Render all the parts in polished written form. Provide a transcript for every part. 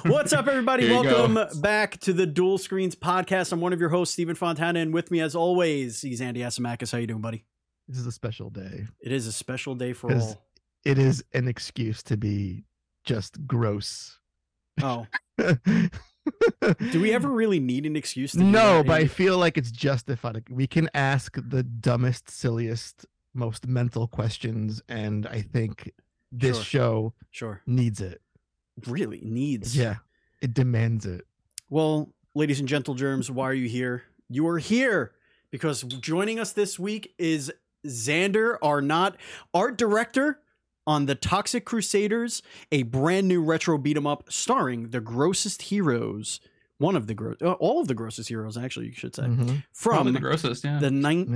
What's up, everybody? Here you Welcome back to the Dual Screens podcast. I'm one of your hosts, Stephen Fontana, and with me, as always, he's Andy Asimakis. How you doing, buddy? This is a special day. It is a special day for all. It is an excuse to be just gross. Oh. Do we ever really need an excuse to do No, that, but I Andy? feel like it's justified. We can ask the dumbest, silliest, most mental questions, and I think this show Sure. needs it. Really needs. Yeah, it demands it. Well, ladies and gentle germs, why are you here? You are here because joining us this week is Xander, our not art director on the Toxic Crusaders, a brand new retro beat 'em up starring the grossest heroes. One of the all of the grossest heroes, actually, you should say, Mhm. from Probably the grossest, yeah. the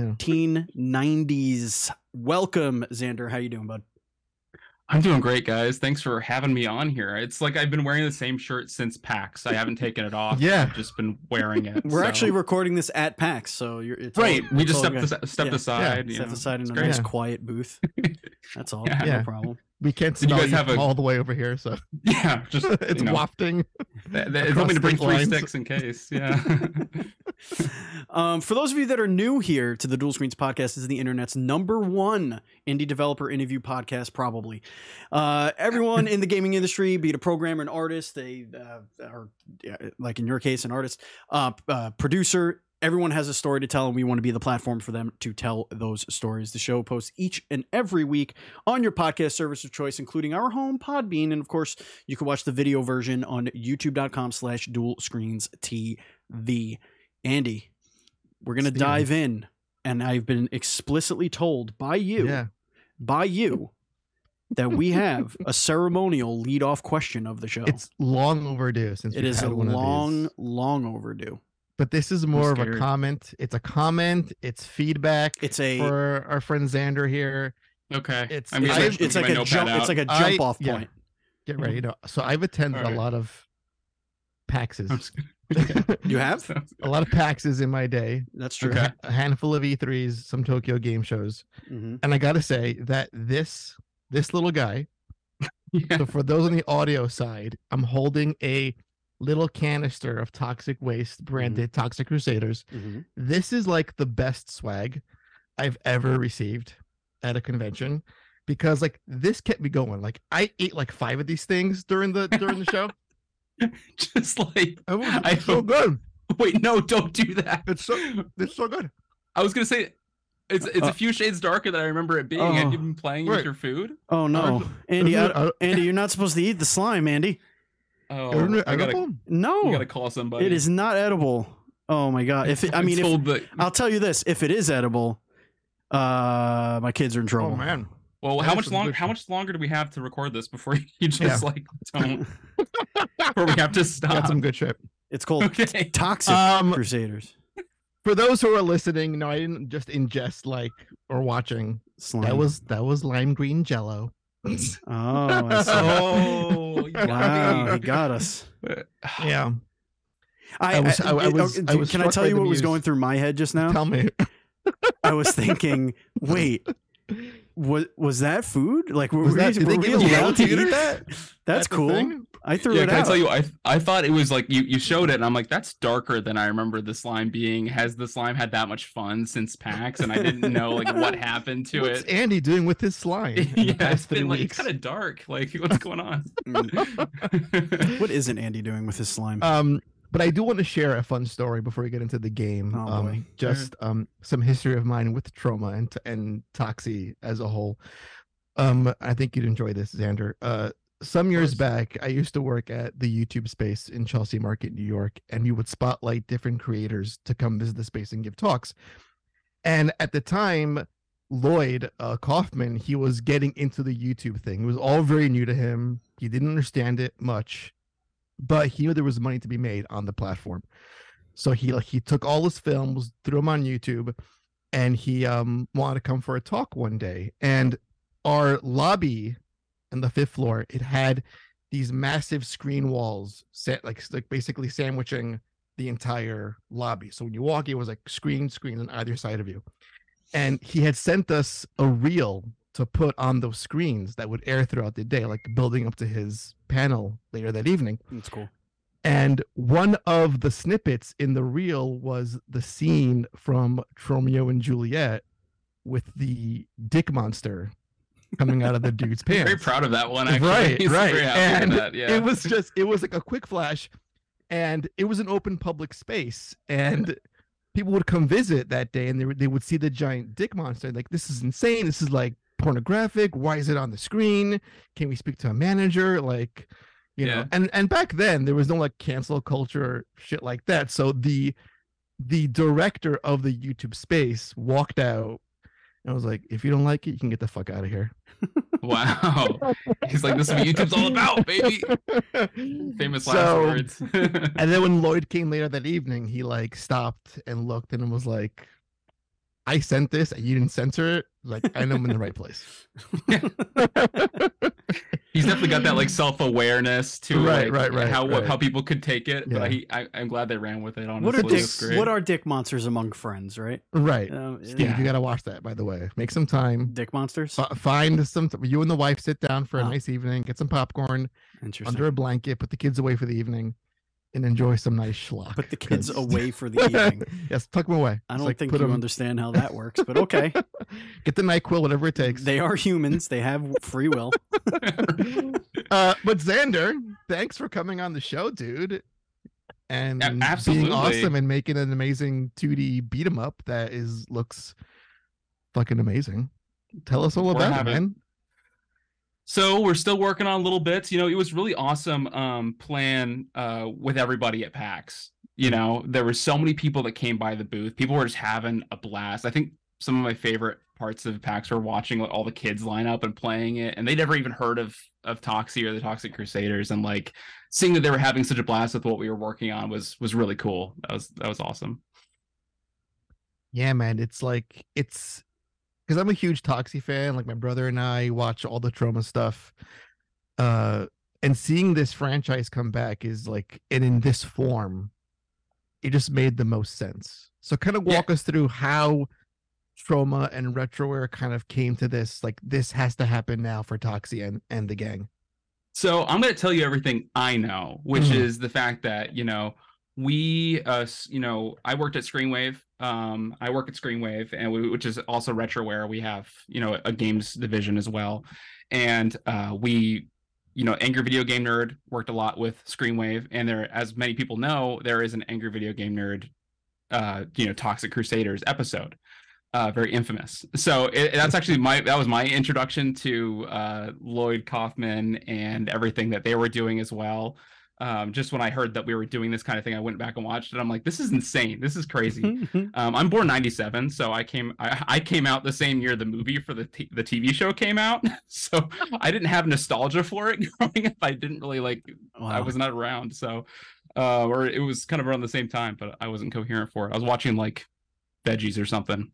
1990s. Welcome, Xander. How you doing, bud? I'm doing great, guys. Thanks for having me on here. It's like I've been wearing the same shirt since PAX. I haven't taken it off. Yeah. I've just been wearing it. We're so. actually recording this at PAX, so it's right. all- We it's just all stepped good. stepped Yeah. aside. you Set know. aside in It's a great. nice Yeah. quiet booth. That's all. Yeah. No problem. We can't Did you smell guys you have a- all the way over here, so Yeah, just it's wafting. They across told me to bring state 3 lines. sticks in case. Yeah. For those of you that are new here to the Dual Screens podcast, this is the internet's #1 indie developer interview podcast, probably. Everyone in the gaming industry, be it a programmer, an artist, they are, like in your case, an artist, producer, everyone has a story to tell, and we want to be the platform for them to tell those stories. The show posts each and every week on your podcast service of choice, including our home Podbean. And of course, you can watch the video version on youtube.com/dualscreens.tv. Andy, we're going to Steven. dive in, and I've been explicitly told by you, Yeah, that we have a ceremonial lead-off question of the show. it's long overdue since It we've is had a one of long, these. long overdue. But this is more of a scared. comment. It's a comment. It's feedback. It's a for our friend Xander here. Okay. It's- I'm it's gonna like- take it's like my a notepad jump. out. It's like a jump off yeah. point. Get ready. So I've attended Alright. a lot of PAXs. I'm just gonna- You have? A lot of PAXs in my day. That's true. Okay. A handful of E3s, some Tokyo game shows. hmm And I gotta say that this little guy, Yeah. so for those on the audio side, I'm holding a little canister of toxic waste branded Toxic Crusaders. hmm This is like the best swag I've ever received at a convention, because like this kept me going. Like I ate like 5 of these things during the show. Just like It was I so hope- good. Wait, no, don't do that. It's so good. I was gonna say it's a few shades darker than I remember it being. Oh. Have you been playing with Right. your food? Oh no, Andy! Andy, you're not supposed to eat the slime, Andy. Oh, Isn't it I gotta edible? No, call somebody. it is not edible. Oh my god! If it, I mean, if, told that. I'll tell you this: if it is edible, my kids are in trouble. Oh man. Well, that how is much some longer? good How shit. much longer do we have to record this before you just Yeah. like don't? Before we have to Got stop. some good shit. It's called Okay. Toxic Crusaders. For those who are listening, no, I didn't just ingest like or watching. Slime. That was lime green jello. Oh, I see. Oh, you got Wow, me. he got us. Yeah. I was can I struck tell by you the what was muse. going through my head just now? Tell me. I was thinking, wait, was that food? Like, were Was we, that- did were they we give us allowed to theaters? eat that? That's a cool. thing? I threw Yeah, it can I out. tell you? I thought it was like you showed it, and I'm like, that's darker than I remember the slime being. Has the slime had that much fun since PAX? And I didn't know like what happened to What's it. Andy doing with his slime? in the Yeah, past it's 3 been like weeks? kind of dark. Like, what's going on? What isn't Andy doing with his slime? But I do want to share a fun story before we get into the game. Oh, boy. Just some history of mine with trauma and Toxie as a whole. I think you'd enjoy this, Xander. Some years back, I used to work at the YouTube space in Chelsea Market, New York, and we would spotlight different creators to come visit the space and give talks. And at the time, Lloyd Kaufman, he was getting into the YouTube thing. It was all very new to him. He didn't understand it much, but he knew there was money to be made on the platform. So he took all his films, threw them on YouTube, and he wanted to come for a talk one day. And our lobby on the 5th floor, it had these massive screen walls set like basically sandwiching the entire lobby. So when you walk, it was like screens on either side of you. And he had sent us a reel to put on those screens that would air throughout the day, like building up to his panel later that evening. That's cool. And one of the snippets in the reel was the scene from Romeo and Juliet with the dick monster coming out of the dude's I'm pants. very proud of that one, actually. Right, He's right. very happy And with that, yeah. it was like a quick flash, and it was an open public space, and people would come visit that day, and they would see the giant dick monster. Like, this is insane. This is like pornographic. Why is it on the screen? Can we speak to a manager? Like, you know, and back then there was no like cancel culture or shit like that. So the director of the YouTube space walked out and was like, if you don't like it, you can get the fuck out of here. Wow. He's like, this is what YouTube's all about, baby. Famous last words. And then when Lloyd came later that evening, he like stopped and looked and was like, I sent this and you didn't censor it. Like, I know I'm in the right place. He's definitely got that like self-awareness to right, how people could take it. Yeah. But I'm glad they ran with it. Honestly, what are dick monsters among friends, right? Right. Steve, you got to watch that, by the way. Make some time. Dick monsters. Find some. You and the wife sit down for a nice evening. Get some popcorn under a blanket. Put the kids away for the evening. And enjoy some nice schlock. Put the kids away for the evening. Yes, tuck them away. I don't think you understand how that works, but okay. Get the NyQuil, whatever it takes. They are humans. They have free will. But Xander, thanks for coming on the show, dude. And being awesome and making an amazing 2D beat 'em up that looks fucking amazing. Tell us all about it, man. So we're still working on little bits. You know, it was really awesome playing with everybody at PAX. You know, there were so many people that came by the booth. People were just having a blast. I think some of my favorite parts of PAX were watching all the kids line up and playing it, and they'd never even heard of Toxie or the Toxic Crusaders, and like seeing that they were having such a blast with what we were working on was really cool. That was awesome. Yeah, man, it's because I'm a huge Toxie fan. Like, my brother and I watch all the Troma stuff. And seeing this franchise come back is like, and in this form, it just made the most sense. So kind of walk us through how Troma and Retroware kind of came to this. Like, this has to happen now for Toxie and the gang. So I'm going to tell you everything I know, which is the fact that, you know, I worked at Screenwave. I work at Screenwave, and which is also Retroware. We have, you know, a games division as well, and we, you know, Angry Video Game Nerd worked a lot with Screenwave, and there, as many people know, there is an Angry Video Game Nerd, you know, Toxic Crusaders episode, very infamous. So that's actually that was my introduction to Lloyd Kaufman and everything that they were doing as well. Just when I heard that we were doing this kind of thing, I went back and watched it. I'm like, this is insane. This is crazy. I'm born 97, so I came out the same year the movie for the TV show came out. So I didn't have nostalgia for it growing up. I didn't really I was not around. So, or it was kind of around the same time, but I wasn't coherent for it. I was watching like Veggies or something.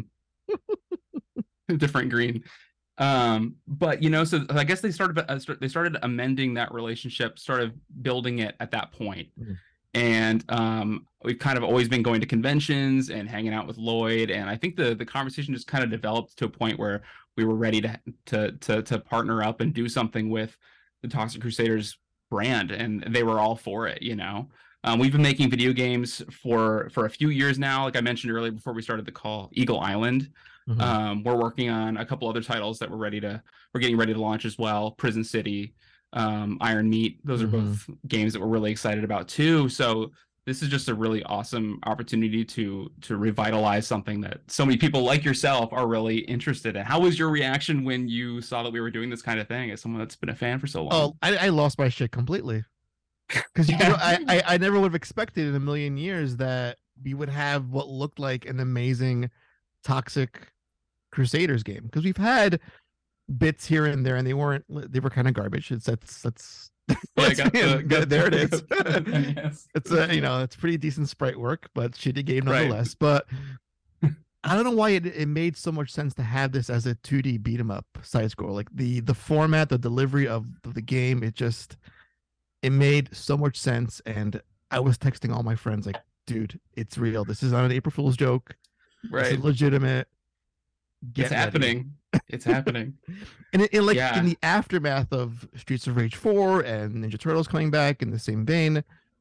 Different green. But you know, so I guess they started amending that relationship, started building it at that point. And we've kind of always been going to conventions and hanging out with Lloyd, and I think the conversation just kind of developed to a point where we were ready to partner up and do something with the Toxic Crusaders brand, and they were all for it, you know. We've been making video games for a few years now. Like I mentioned earlier before we started the call, Eagle Island. We're working on a couple other titles that we're getting ready to launch as well. Prison City, Iron Meat. Those are both games that we're really excited about too. So this is just a really awesome opportunity to revitalize something that so many people like yourself are really interested in. How was your reaction when you saw that we were doing this kind of thing as someone that's been a fan for so long? Oh, I lost my shit completely. Because I never would have expected in a million years that we would have what looked like an amazing Toxic Crusaders game. Because we've had bits here and there, and they were kind of garbage. That's there it is. Yes. It's it's pretty decent sprite work, but shitty game nonetheless. Right. But I don't know why it made so much sense to have this as a 2D beat 'em up side scroll. Like the format, the delivery of the game, it made so much sense. And I was texting all my friends like, dude, it's real. This is not an April Fool's joke. Right. This is legitimate. It's happening. It's happening. And in the aftermath of Streets of Rage 4 and Ninja Turtles coming back in the same vein,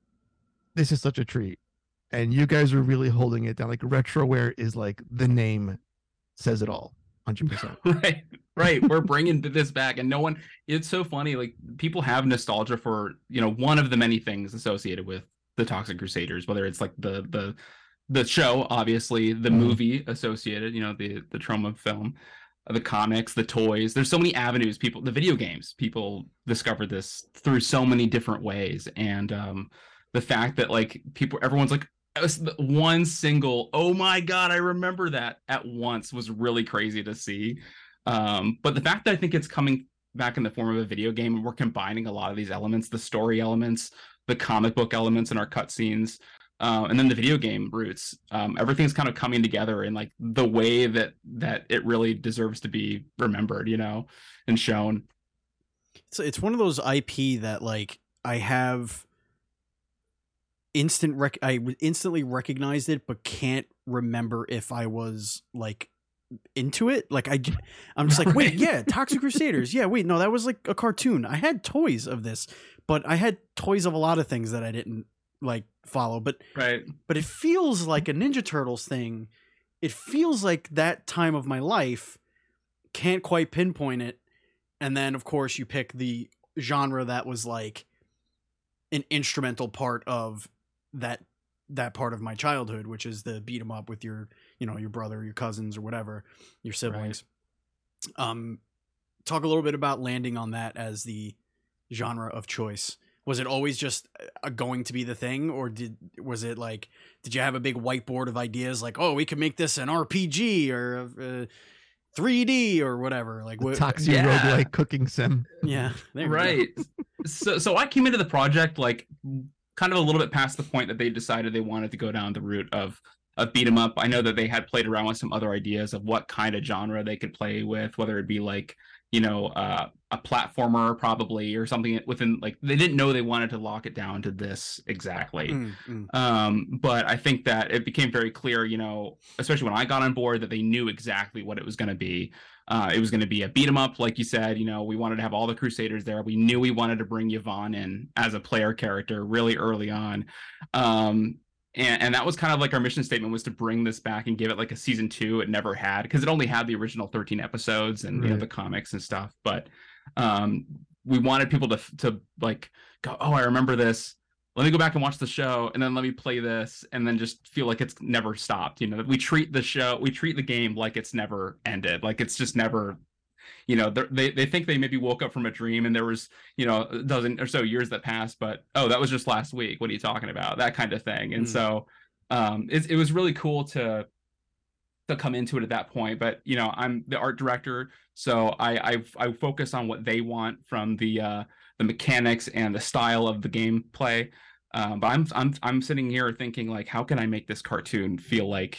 this is such a treat. And you guys are really holding it down. Like Retroware is like the name says it all. 100%. Right. We're bringing this back, and no one. It's so funny. Like people have nostalgia for one of the many things associated with the Toxic Crusaders, whether it's like the show, obviously, the movie associated, the Trauma film, the comics, the toys. There's so many avenues. The video games, people discovered this through so many different ways, and the fact that like everyone's like, it was the one single, oh my god, I remember that at once, was really crazy to see. But the fact that I think it's coming back in the form of a video game, and we're combining a lot of these elements, the story elements, the comic book elements in our cutscenes, and then the video game roots, everything's kind of coming together in like the way that it really deserves to be remembered, and shown. So it's one of those IP that like I have I instantly recognized it, but can't remember if I was like into it. Like I'm just like, wait, yeah, Toxic Crusaders. Yeah, wait, no, that was like a cartoon. I had toys of this, but I had toys of a lot of things that I didn't like follow. But it feels like a Ninja Turtles thing. It feels like that time of my life. Can't quite pinpoint it. And then of course you pick the genre that was like an instrumental part of that part of my childhood, which is the beat 'em up with your your brother, your cousins, or whatever, your siblings. Talk a little bit about landing on that as the genre of choice. Was it always just going to be the thing, or did you have a big whiteboard of ideas like, oh, we could make this an RPG or 3D or whatever, like what Toxic roguelike cooking sim? Yeah, right. So I came into the project like kind of a little bit past the point that they decided they wanted to go down the route of beat 'em up. I know that they had played around with some other ideas of what kind of genre they could play with, whether it be like a platformer probably, or something within, like, they didn't know they wanted to lock it down to this exactly. But I think that it became very clear, especially when I got on board, that they knew exactly what it was going to be. It was going to be a beat 'em up, like you said. We wanted to have all the Crusaders there. We knew we wanted to bring Yvonne in as a player character really early on. And that was kind of like our mission statement, was to bring this back and give it like a season 2 it never had, because it only had the original 13 episodes and the comics and stuff. But we wanted people to like go, oh, I remember this. Let me go back and watch the show, and then let me play this, and then just feel like it's never stopped. We treat the game like it's never ended, like it's just never. They think they maybe woke up from a dream and there was, a dozen or so years that passed, but, oh, that was just last week. What are you talking about? That kind of thing. And so it was really cool to come into it at that point. But, I'm the art director, so I focus on what they want from the mechanics and the style of the gameplay. But I'm sitting here thinking, like, how can I make this cartoon feel like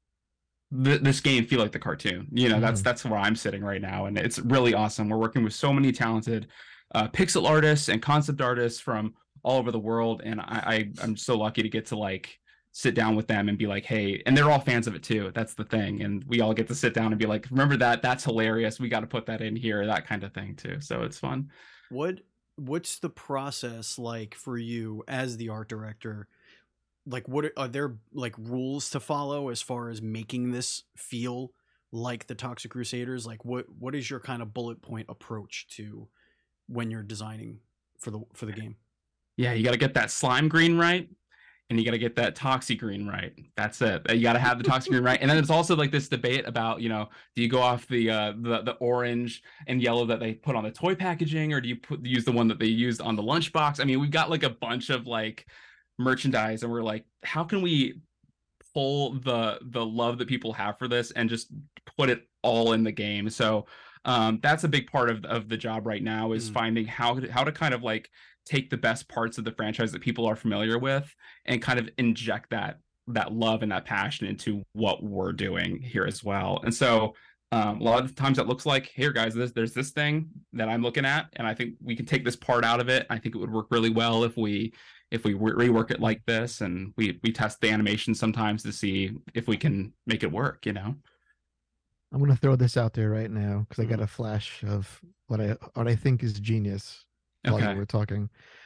this game feel like the cartoon? That's where I'm sitting right now, and it's really awesome. We're working with so many talented pixel artists and concept artists from all over the world, and I'm so lucky to get to like sit down with them and be like, hey, and they're all fans of it too. That's the thing, and we all get to sit down and be like, remember that's hilarious, we got to put that in here, that kind of thing too. So it's fun. What's the process like for you as the art director? Like, what are there like rules to follow as far as making this feel like the Toxic Crusaders? Like, what is your kind of bullet point approach to when you're designing for the game? Yeah, you got to get that slime green right, and you got to get that toxic green right. That's it. You got to have the toxic green right. And then there's also like this debate about, do you go off the orange and yellow that they put on the toy packaging, or do you use the one that they used on the lunchbox? I mean, we've got like a bunch of like merchandise, and we're like, how can we pull the love that people have for this and just put it all in the game? So that's a big part of the job right now, is finding how to kind of like take the best parts of the franchise that people are familiar with and kind of inject that love and that passion into what we're doing here as well. And so a lot of the times it looks like, here guys, there's this thing that I'm looking at, and I think we can take this part out of it. I think it would work really well if we rework it like this, and we test the animation sometimes to see if we can make it work. I'm going to throw this out there right now because I got a flash of what I think is genius while you were talking.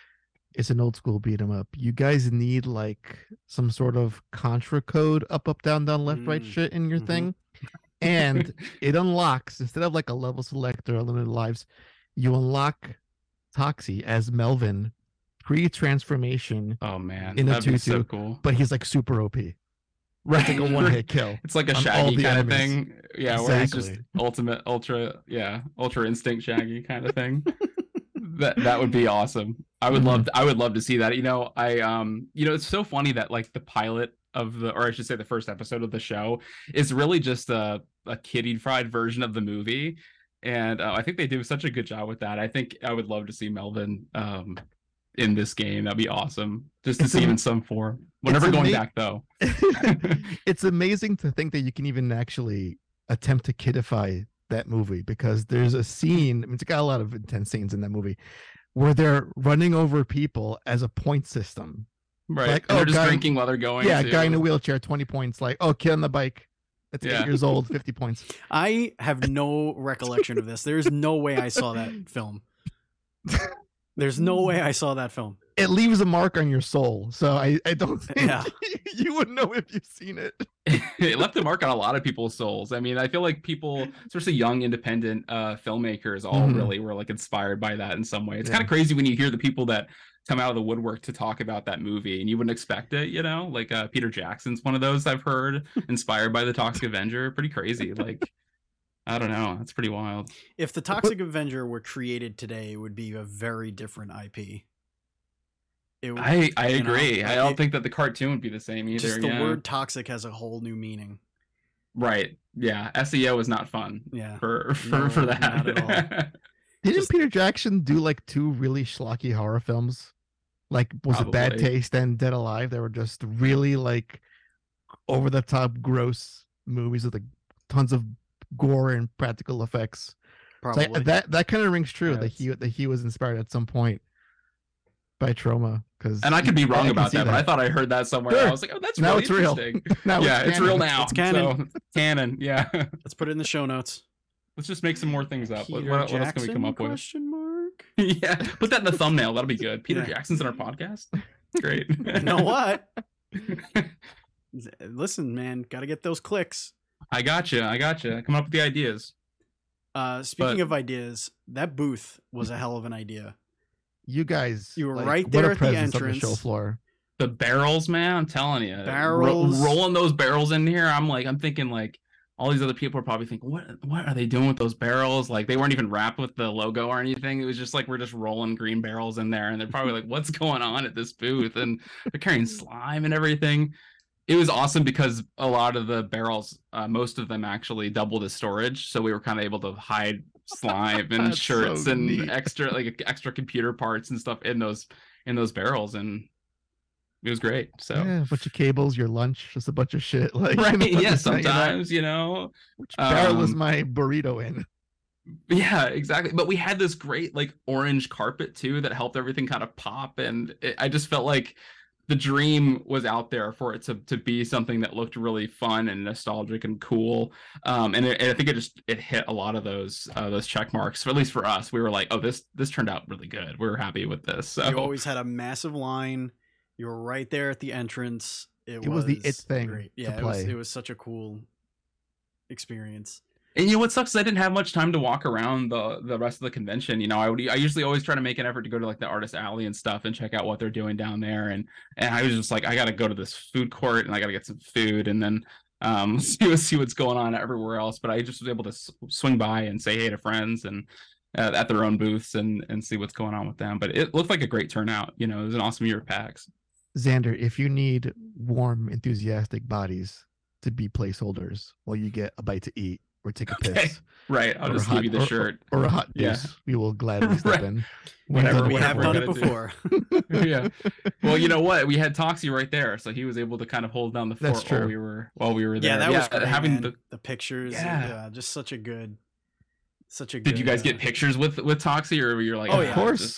It's an old school beat 'em up. You guys need like some sort of contra code up, down, left, right shit in your thing. And it unlocks, instead of like a level selector, unlimited lives, you unlock Toxie as Melvin pre-transformation. Oh man, in a that'd be tutu, so cool. but he's like super OP. Right, It's like a one-hit kill. It's like a on all Shaggy the kind of enemies. thing. Yeah, where he's just Exactly. ultimate, ultra instinct Shaggy kind of thing. That would be awesome. I would love to see that. It's so funny that like the pilot of the, or I should say the first episode of the show is really just a kiddie fried version of the movie. And I think they do such a good job with that. I think I would love to see Melvin in this game. That'd be awesome. Just to see him in some form. We're never going back though. It's amazing to think that you can even actually attempt to kidify that movie, because there's a scene, I mean, it's got a lot of intense scenes in that movie where they're running over people as a point system. Right. Like, and they're just guy, drinking while they're going. Yeah, too. guy in a wheelchair, 20 points. Like, oh, kid on the bike. That's 8 years old, 50 points. I have no recollection of this. There's no way I saw that film. There's no way I saw that film. It leaves a mark on your soul. So I don't think Yeah. you would know if you've seen it. It left a mark on a lot of people's souls. I mean, I feel like people, especially young independent filmmakers, all really were like inspired by that in some way. It's kind of crazy when you hear the people that come out of the woodwork to talk about that movie and you wouldn't expect it, you know? Like Peter Jackson's one of those I've heard, inspired by the Toxic Avenger. Pretty crazy. Like, I don't know. That's pretty wild. If the Toxic Avenger were created today, it would be a very different IP. I agree. I don't think that the cartoon would be the same either. Just the word toxic has a whole new meaning. Right. Yeah. SEO is not fun. Yeah. For that. Not at all. Didn't Peter Jackson do like 2 really schlocky horror films? Like, was it Bad Taste and Dead Alive? They were just really like over the top gross movies with like tons of gore and practical effects. Probably. So that kind of rings true, that he was inspired at some point by Troma. And I could be wrong about that, but I thought I heard that somewhere. Sure. I was like, oh, that's now really it's real. interesting. Now it's real now. It's canon. So, canon. Yeah. Let's put it in the show notes. Let's just make some more things up. Peter What else can we come up with? Question mark? Yeah, put that in the thumbnail. That'll be good. Peter Jackson's in our podcast. Great. You know what? Listen, man, got to get those clicks. I got you. Coming up with the ideas. Speaking of ideas, that booth was a hell of an idea. You guys, you were right there at the entrance. On the show floor. The barrels, man, I'm telling you, barrels, rolling those barrels in here. I'm thinking like all these other people are probably thinking, what are they doing with those barrels? Like they weren't even wrapped with the logo or anything. It was just like we're just rolling green barrels in there, and they're probably like, what's going on at this booth? And they're carrying slime and everything. It was awesome because a lot of the barrels, most of them actually doubled as storage, so we were kind of able to hide slime and shirts and neat. extra computer parts and stuff in those barrels, and it was great. So yeah, a bunch of cables, your lunch, just a bunch of shit. Like right, yeah, sometimes which barrel is my burrito in? Yeah, exactly. But we had this great like orange carpet too that helped everything kind of pop, and I just felt like the dream was out there for it to be something that looked really fun and nostalgic and cool. And I think it hit a lot of those check marks. At least for us, we were like, oh, this turned out really good. We were happy with this. So you always had a massive line. You were right there at the entrance. It was the thing. Great. Yeah, it was such a cool experience. And you know what sucks is I didn't have much time to walk around the rest of the convention. I usually always try to make an effort to go to like the artist alley and stuff and check out what they're doing down there. And I was just like, I got to go to this food court and I got to get some food and then see what's going on everywhere else. But I just was able to swing by and say hey to friends and at their own booths and see what's going on with them. But it looked like a great turnout. It was an awesome year of PAX. Xander, if you need warm, enthusiastic bodies to be placeholders while you get a bite to eat, or take a piss. Right. I'll just give you the shirt. Or a hot deuce. We will gladly step in. Whenever we have done it before. Yeah. Well, you know what? We had Toxie right there, so he was able to kind of hold down the fort while we were there. Yeah, that was great, having the pictures. Yeah, just such a good. Did you guys get pictures with Toxie, or were you like, oh, yeah, of course.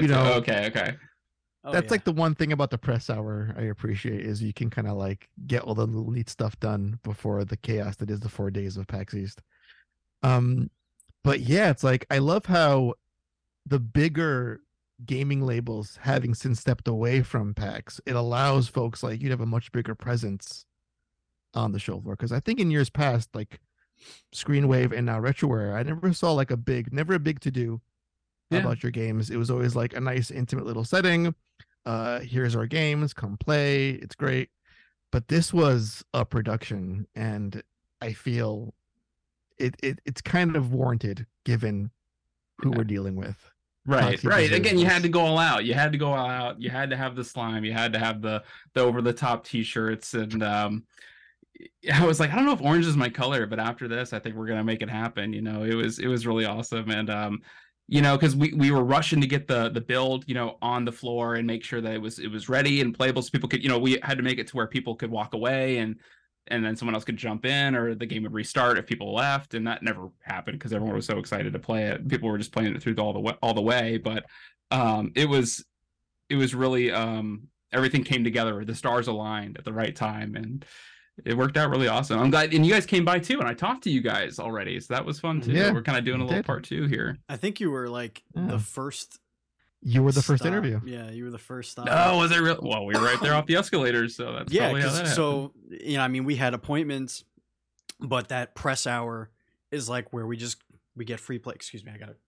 Okay. That's like the one thing about the press hour I appreciate is you can kind of like get all the little neat stuff done before the chaos that is the 4 days of PAX East. But yeah, it's like I love how the bigger gaming labels having since stepped away from PAX, it allows folks like you to have a much bigger presence on the show floor. Because I think in years past, like Screenwave and now Retroware, I never saw like never a big to do about your games. It was always like a nice intimate little setting. Here's our games, come play. It's great. But this was a production, and I feel it's kind of warranted given who we're dealing with. Right. Again, you had to go all out. You had to go all out. You had to have the slime. You had to have the over the top t-shirts. And I was like, I don't know if orange is my color, but after this, I think we're gonna make it happen. You know, it was really awesome. And you know, because we were rushing to get the build, you know, on the floor and make sure that it was ready and playable, so people could, you know, we had to make it to where people could walk away and then someone else could jump in, or the game would restart if people left, and that never happened because everyone was so excited to play it. People were just playing it through all the way. But it was really everything came together. The stars aligned at the right time, and it worked out really awesome. I'm glad, and you guys came by too, and I talked to you guys already, so that was fun too. Yeah, we're kind of doing a little part 2 here. I think you were like the first. You were the first interview. Yeah, you were the first stop. Oh, was it real? Well, we were right there off the escalators, so that's probably how that happened. So, you know, I mean, we had appointments, but that press hour is like where we get free play. Excuse me, I got it.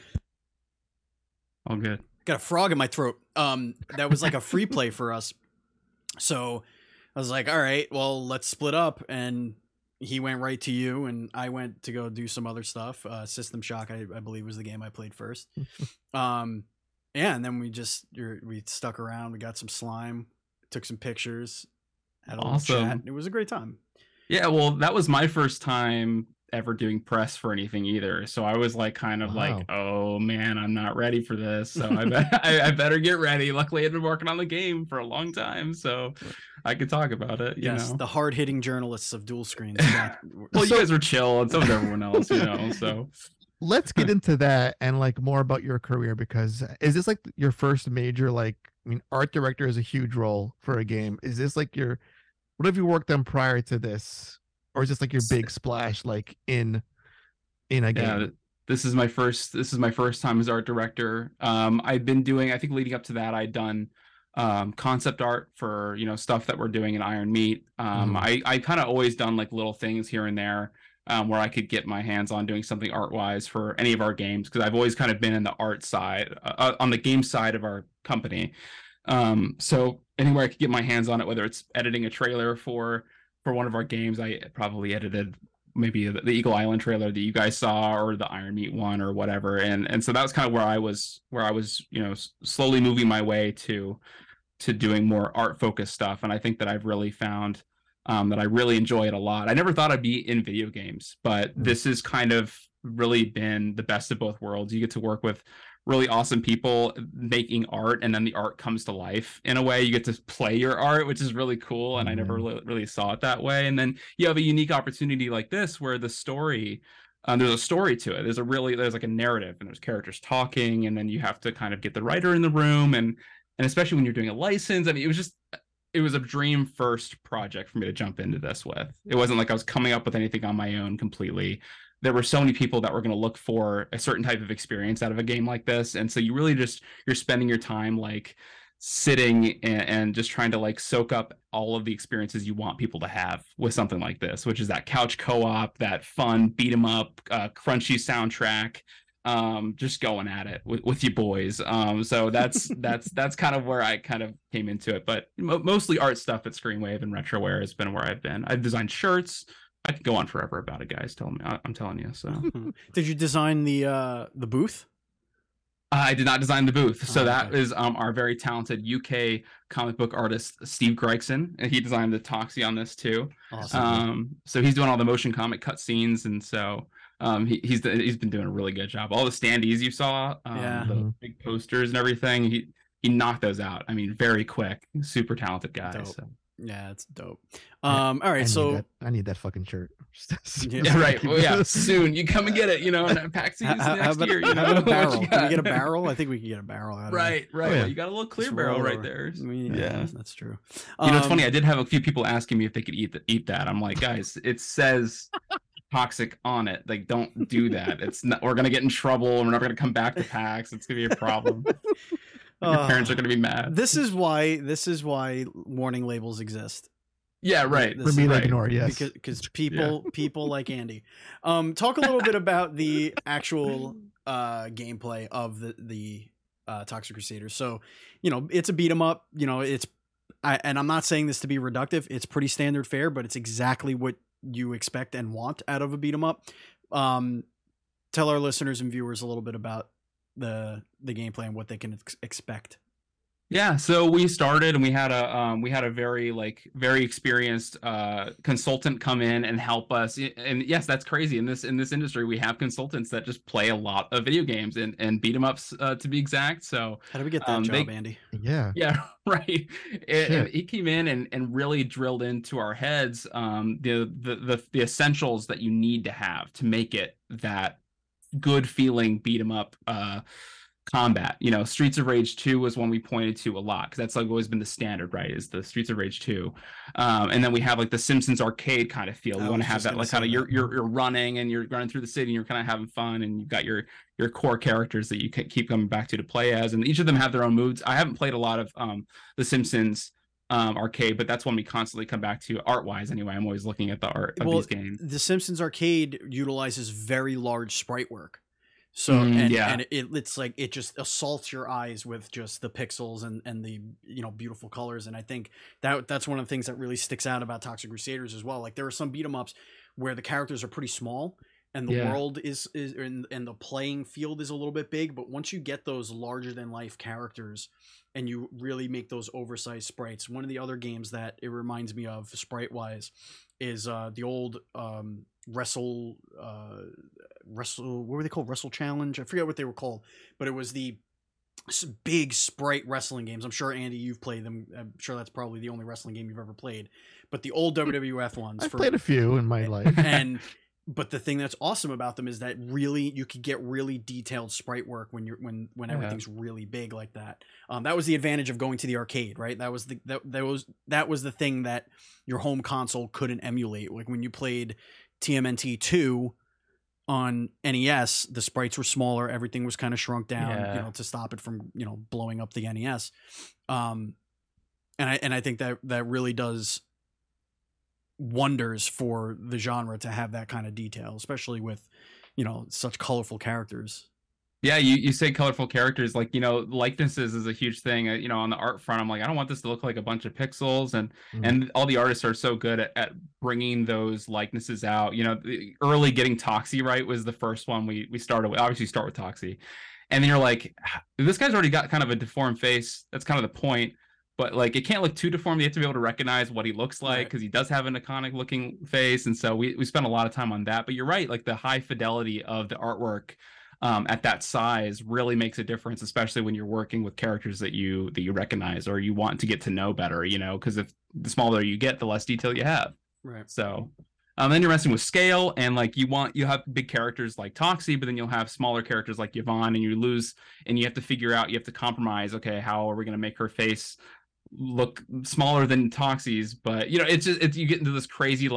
All good. Got a frog in my throat. That was like a free play for us. So I was like, all right, well, let's split up. And he went right to you, and I went to go do some other stuff. System Shock, I believe, was the game I played first. Yeah, and then we stuck around. We got some slime, took some pictures, had a little chat. It was a great time. Yeah, well, that was my first time ever doing press for anything either. So I was like, kind of like, oh man, I'm not ready for this. So I better get ready. Luckily, I'd been working on the game for a long time, so I could talk about it. You know? The hard-hitting journalists of Dual Screens. Well, you guys were chill, and so was everyone else, you know. So. Let's get into that and like more about your career, because is this like your first major, like, I mean, art director is a huge role for a game. Is this like what have you worked on prior to this? Or is this like your big splash, like in a game? Yeah, this is my first time as art director. I've been doing, I think leading up to that, I'd done concept art for, you know, stuff that we're doing in Iron Meat. I kind of always done like little things here and there. Where I could get my hands on doing something art-wise for any of our games, because I've always kind of been in the art side, on the game side of our company. So anywhere I could get my hands on it, whether it's editing a trailer for one of our games, I probably edited maybe the Eagle Island trailer that you guys saw, or the Iron Meat one, or whatever. And so that was kind of where I was, you know, slowly moving my way to doing more art-focused stuff. And I think that I've really found that I really enjoy it a lot. I never thought I'd be in video games, but this has kind of really been the best of both worlds. You get to work with really awesome people making art, and then the art comes to life in a way. You get to play your art, which is really cool, and I never really saw it that way. And then you have a unique opportunity like this, where the story, there's a story to it. There's like a narrative, and there's characters talking, and then you have to kind of get the writer in the room, and especially when you're doing a license. I mean, it was a dream first project for me to jump into this with. It wasn't like I was coming up with anything on my own completely. There were so many people that were going to look for a certain type of experience out of a game like this. And so you really you're spending your time like sitting and just trying to like soak up all of the experiences you want people to have with something like this, which is that couch co-op, that fun beat 'em up, crunchy soundtrack, just going at it with you boys. So that's kind of where I kind of came into it. But mostly art stuff at Screenwave and Retroware has been where I've been. I've designed shirts. I could go on forever about it, guys. I'm telling you. So, did you design the booth? I did not design the booth. So that is our very talented UK comic book artist Steve Gregson, and he designed the Toxie on this too. Awesome. So he's doing all the motion comic cutscenes, and so he's been doing a really good job. All the standees you saw, the big posters and everything, he knocked those out. I mean, very quick. Super talented guy. So. Yeah, it's dope. All right, I need that fucking shirt. Yeah, right. Well, yeah, soon you come and get it. You know, and PAX next year. You know, a barrel? Can we get a barrel? I think we can get a barrel out of right. it. Right. Well, you got a little clear barrel right there. Yeah, that's true. You know, it's funny. I did have a few people asking me if they could eat that. I'm like, guys, it says Toxic on it. Like, don't do that. It's not, we're gonna get in trouble. We're never gonna come back to PAX. It's gonna be a problem. Your parents are gonna be mad. This is why warning labels exist. Yeah, right. For me to ignore, yes. Because people like Andy. Talk a little bit about the actual gameplay of the Toxic Crusaders. So, it's a beat 'em up. And I'm not saying this to be reductive. It's pretty standard fare, but it's exactly what you expect and want out of a beat 'em up. Tell our listeners and viewers a little bit about the gameplay and what they can expect. Yeah, so we started and we had a very experienced consultant come in and help us. And yes, that's crazy. In this industry, we have consultants that just play a lot of video games and beat 'em ups to be exact. So how do we get that job, Andy? Yeah, right. And he came in and really drilled into our heads the essentials that you need to have to make it that good feeling beat 'em up combat. Streets of Rage 2 was one we pointed to a lot because that's always been the standard, right? Is the Streets of Rage 2, and then we have like the Simpsons arcade kind of feel. We want to have that kind of you're running and you're running through the city and you're kind of having fun and you've got your core characters that you can keep coming back to play as, and each of them have their own moods. I haven't played a lot of the Simpsons arcade, but that's one we constantly come back to art wise. Anyway, I'm always looking at the art of these games. The Simpsons arcade utilizes very large sprite work. So and it's like it just assaults your eyes with just the pixels and the beautiful colors, and I think that's one of the things that really sticks out about Toxic Crusaders as well. Like there are some beat 'em ups where the characters are pretty small and the world is and the playing field is a little bit big, but once you get those larger than life characters and you really make those oversized sprites, one of the other games that it reminds me of sprite wise is the old Wrestle what were they called? Wrestle Challenge? I forget what they were called, but it was the big sprite wrestling games. I'm sure, Andy, you've played them. I'm sure that's probably the only wrestling game you've ever played. But the old WWF ones. I've played a few in my life. But the thing that's awesome about them is that really you could get really detailed sprite work when everything's really big like that. That was the advantage of going to the arcade, right? That was the thing that your home console couldn't emulate. Like when you played TMNT 2 on NES, the sprites were smaller, everything was kind of shrunk down, to stop it from, blowing up the NES. And I think that really does wonders for the genre to have that kind of detail, especially with, such colorful characters. Yeah, you say colorful characters, like, likenesses is a huge thing. On the art front, I'm like, I don't want this to look like a bunch of pixels, and all the artists are so good at bringing those likenesses out. The early getting Toxie right was the first one we started with. Obviously, start with Toxie, and then you're like, this guy's already got kind of a deformed face. That's kind of the point, but like, it can't look too deformed. You have to be able to recognize what he looks like because he does have an iconic looking face, and so we spent a lot of time on that. But you're right, like the high fidelity of the artwork at that size really makes a difference, especially when you're working with characters that you recognize or you want to get to know better, because if the smaller you get, the less detail you have. Right. So then you're messing with scale, and like you have big characters like Toxie, but then you'll have smaller characters like Yvonne, and you have to figure out, you have to compromise, okay, how are we going to make her face look smaller than Toxie's? But it's you get into this crazy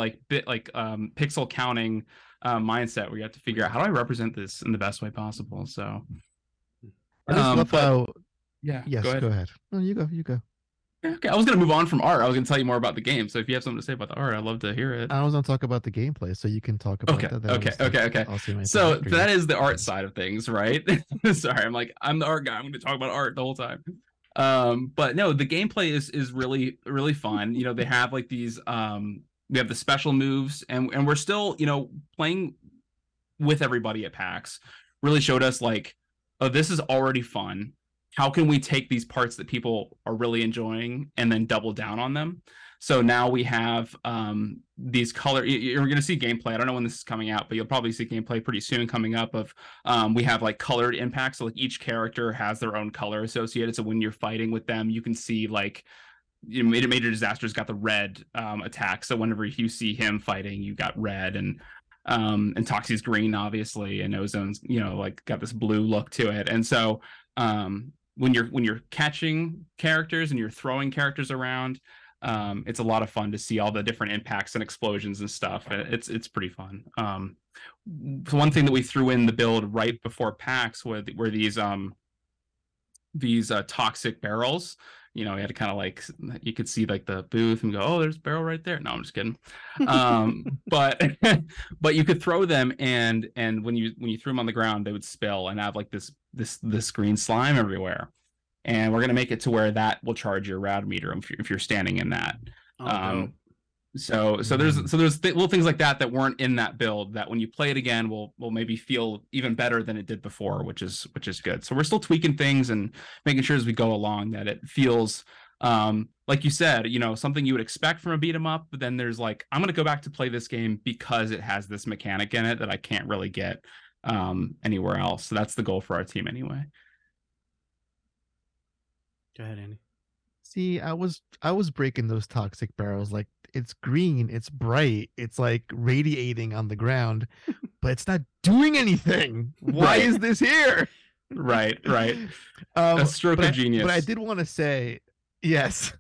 pixel counting mindset where you have to figure out, how do I represent this in the best way possible? So I just love how yes, go ahead. No, you go. Okay, I was going to move on from art. I was going to tell you more about the game, so if you have something to say about the art, I'd love to hear it. I was going to talk about the gameplay, so you can talk about that. Okay. So that is the art side of things, right? Sorry, I'm the art guy. I'm going to talk about art the whole time. But no, the gameplay is really, really fun. They have like these we have the special moves, and we're still, playing with everybody at PAX really showed us like, oh, this is already fun. How can we take these parts that people are really enjoying and then double down on them? So now we have these color. You're going to see gameplay. I don't know when this is coming out, but you'll probably see gameplay pretty soon coming up of we have like colored impacts. So like each character has their own color associated. So when you're fighting with them, you can see like, Major Disaster's got the red attack. So whenever you see him fighting, you got red, and Toxie's green, obviously, and Ozone's like got this blue look to it. And so when you're catching characters and you're throwing characters around, It's a lot of fun to see all the different impacts and explosions and stuff. It's pretty fun. So one thing that we threw in the build right before PAX were these toxic barrels. You know, we had to kind of like, you could see like the booth and go, oh, there's a barrel right there. No, I'm just kidding. But but you could throw them, and when you threw them on the ground, they would spill and have like this green slime everywhere. And we're gonna make it to where that will charge your rad meter if you're standing in that. So there's little things like that weren't in that build that when you play it again will maybe feel even better than it did before, which is good. So we're still tweaking things and making sure as we go along that it feels like you said, you know, something you would expect from a beat 'em up, but then there's like, I'm gonna go back to play this game because it has this mechanic in it that I can't really get anywhere else. So that's the goal for our team anyway. Go ahead, Andy. See, I was breaking those toxic barrels. Like, it's green, it's bright, it's like radiating on the ground, but it's not doing anything. Why is this here? Right. A stroke of genius. But I did want to say, yes,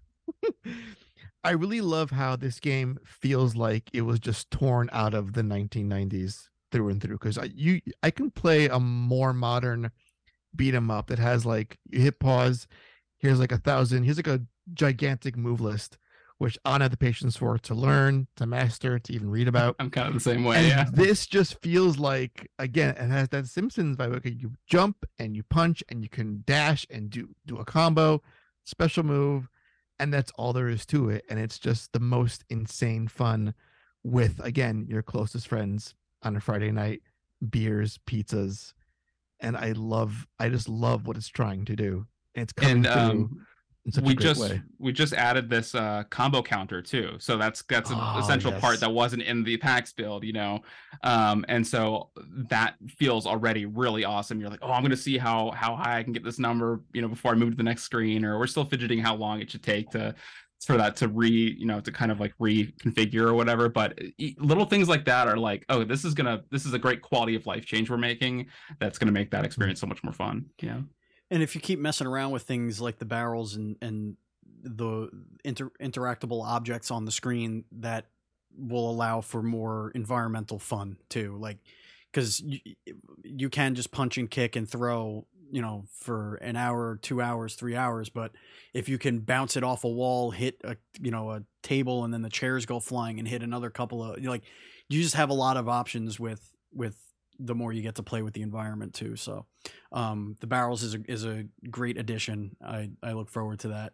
I really love how this game feels like it was just torn out of the 1990s through and through. Because I can play a more modern beat 'em up that has like, you hit pause. Here's like 1,000. Here's like a gigantic move list, which I don't have the patience for to learn, to master, to even read about. I'm kind of the same way. And yeah. This just feels like, again, it has that Simpsons vibe. Okay, you jump and you punch and you can dash and do a combo, special move, and that's all there is to it. And it's just the most insane fun with, again, your closest friends on a Friday night, beers, pizzas, and I just love what it's trying to do. It's coming through in such a great way. We just added this combo counter too, so that's an essential part that wasn't in the PAX build, you know, and so that feels already really awesome. You're like, oh, I'm going to see how high I can get this number, you know, before I move to the next screen. Or we're still fidgeting how long it should take for that to to kind of like reconfigure or whatever. But little things like that are like, oh, this is a great quality of life change we're making. That's going to make that experience so much more fun. Yeah. And if you keep messing around with things like the barrels and the interactable objects on the screen, that will allow for more environmental fun too. Like, because you can just punch and kick and throw, you know, for an hour, 2 hours, 3 hours. But if you can bounce it off a wall, hit a table, and then the chairs go flying and hit another couple of, like, you just have a lot of options with the more you get to play with the environment too. So the barrels is a great addition. I look forward to that.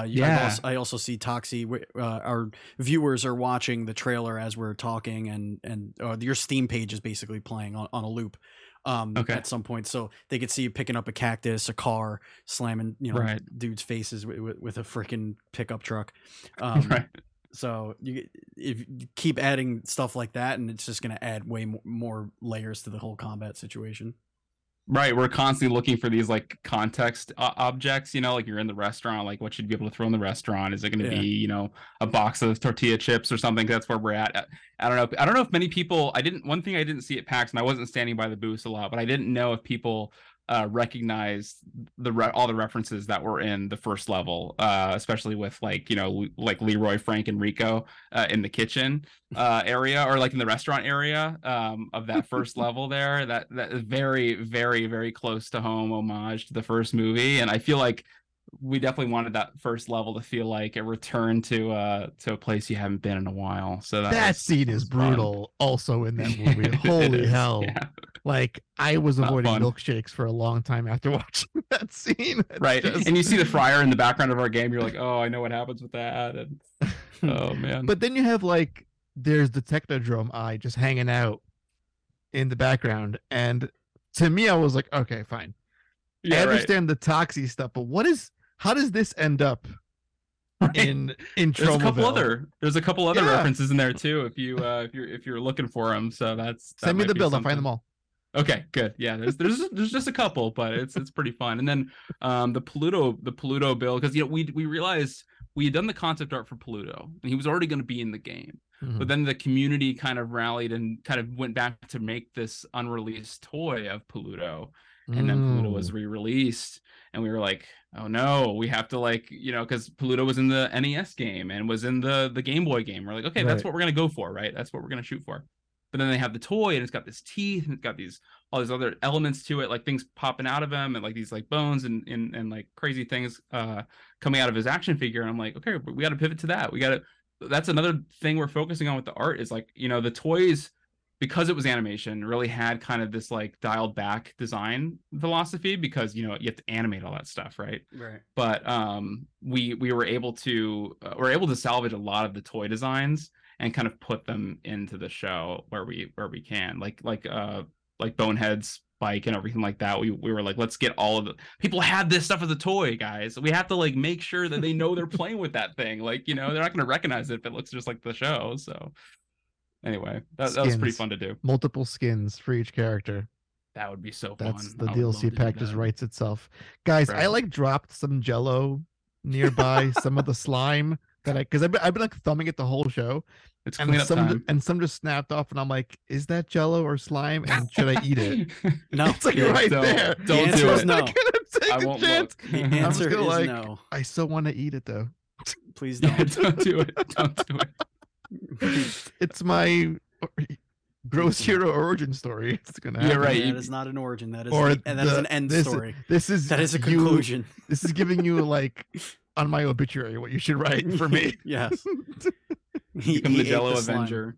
I also see Toxie, our viewers are watching the trailer as we're talking, and your Steam page is basically playing on a loop at some point, so they could see you picking up a cactus, a car, slamming dudes' faces with a freaking pickup truck. Right. So if you keep adding stuff like that, and it's just going to add way more layers to the whole combat situation. Right, we're constantly looking for these like context objects, you know, like you're in the restaurant, like what should you be able to throw in the restaurant? Is it going to be, you know, a box of tortilla chips or something? That's where we're at. I don't know if many people, one thing I didn't see at PAX, and I wasn't standing by the booth a lot, but I didn't know if people recognize all the references that were in the first level, especially with like, you know, like Leroy, Frank, and Rico in the kitchen area, or like in the restaurant area of that first level there. That is very, very, very close to home homage to the first movie, and I feel like we definitely wanted that first level to feel like a return to a place you haven't been in a while. So that scene is brutal. Also in that movie, holy hell! Yeah. Like, I was avoiding milkshakes for a long time after watching that scene. Right, and you see the fryer in the background of our game. You're like, oh, I know what happens with that. And oh man! But then you have like, there's the Technodrome Eye just hanging out in the background, and to me, I was like, okay, fine. Yeah, I understand the Toxie stuff, but how does this end up in Tromaville? There's a couple other references in there too, if you're looking for them. So send me the build. I'll find them all. Okay, good. Yeah, there's just a couple, but it's pretty fun. And then the Pluto build, because, you know, we realized we had done the concept art for Pluto, and he was already going to be in the game. But then the community kind of rallied and kind of went back to make this unreleased toy of Pluto. and then Paluto was re-released, and we were like, oh no, we have to like, because Paluto was in the NES game and was in the Game Boy game. We're like, okay, that's what we're gonna go for, right? That's what we're gonna shoot for. But then they have the toy, and it's got this teeth, and it's got all these other elements to it, like things popping out of him, and like these like bones and like crazy things coming out of his action figure. And I'm like, okay, we got to pivot to that. That's another thing we're focusing on with the art is like, the toys, because it was animation, really had kind of this like dialed back design philosophy, because you have to animate all that stuff, right? Right. But we were able to salvage a lot of the toy designs and kind of put them into the show where we can, like Bonehead's bike and everything like that. We were like, let's get all of the people had this stuff as a toy, guys. We have to like make sure that they know they're playing with that thing. Like, they're not going to recognize it if it looks just like the show. So anyway, that was pretty fun to do. Multiple skins for each character. That would be so fun. That's the DLC pack just writes itself. Guys, right. I like dropped some Jello nearby, some of the slime because I've been like thumbing it the whole show. It's cleanup time. And some just snapped off, and I'm like, is that Jello or slime? And should I eat it? No, it's like right there. Don't do it. No. I won't look. The answer is like, no. I still want to eat it though. Please don't. Don't do it. Don't do it. It's my Gross Hero origin story. It's gonna happen. Yeah, right. That is not an origin. That is an end story. That is a conclusion. This is giving you like on my obituary what you should write for me. Yes. Become the Jello Avenger.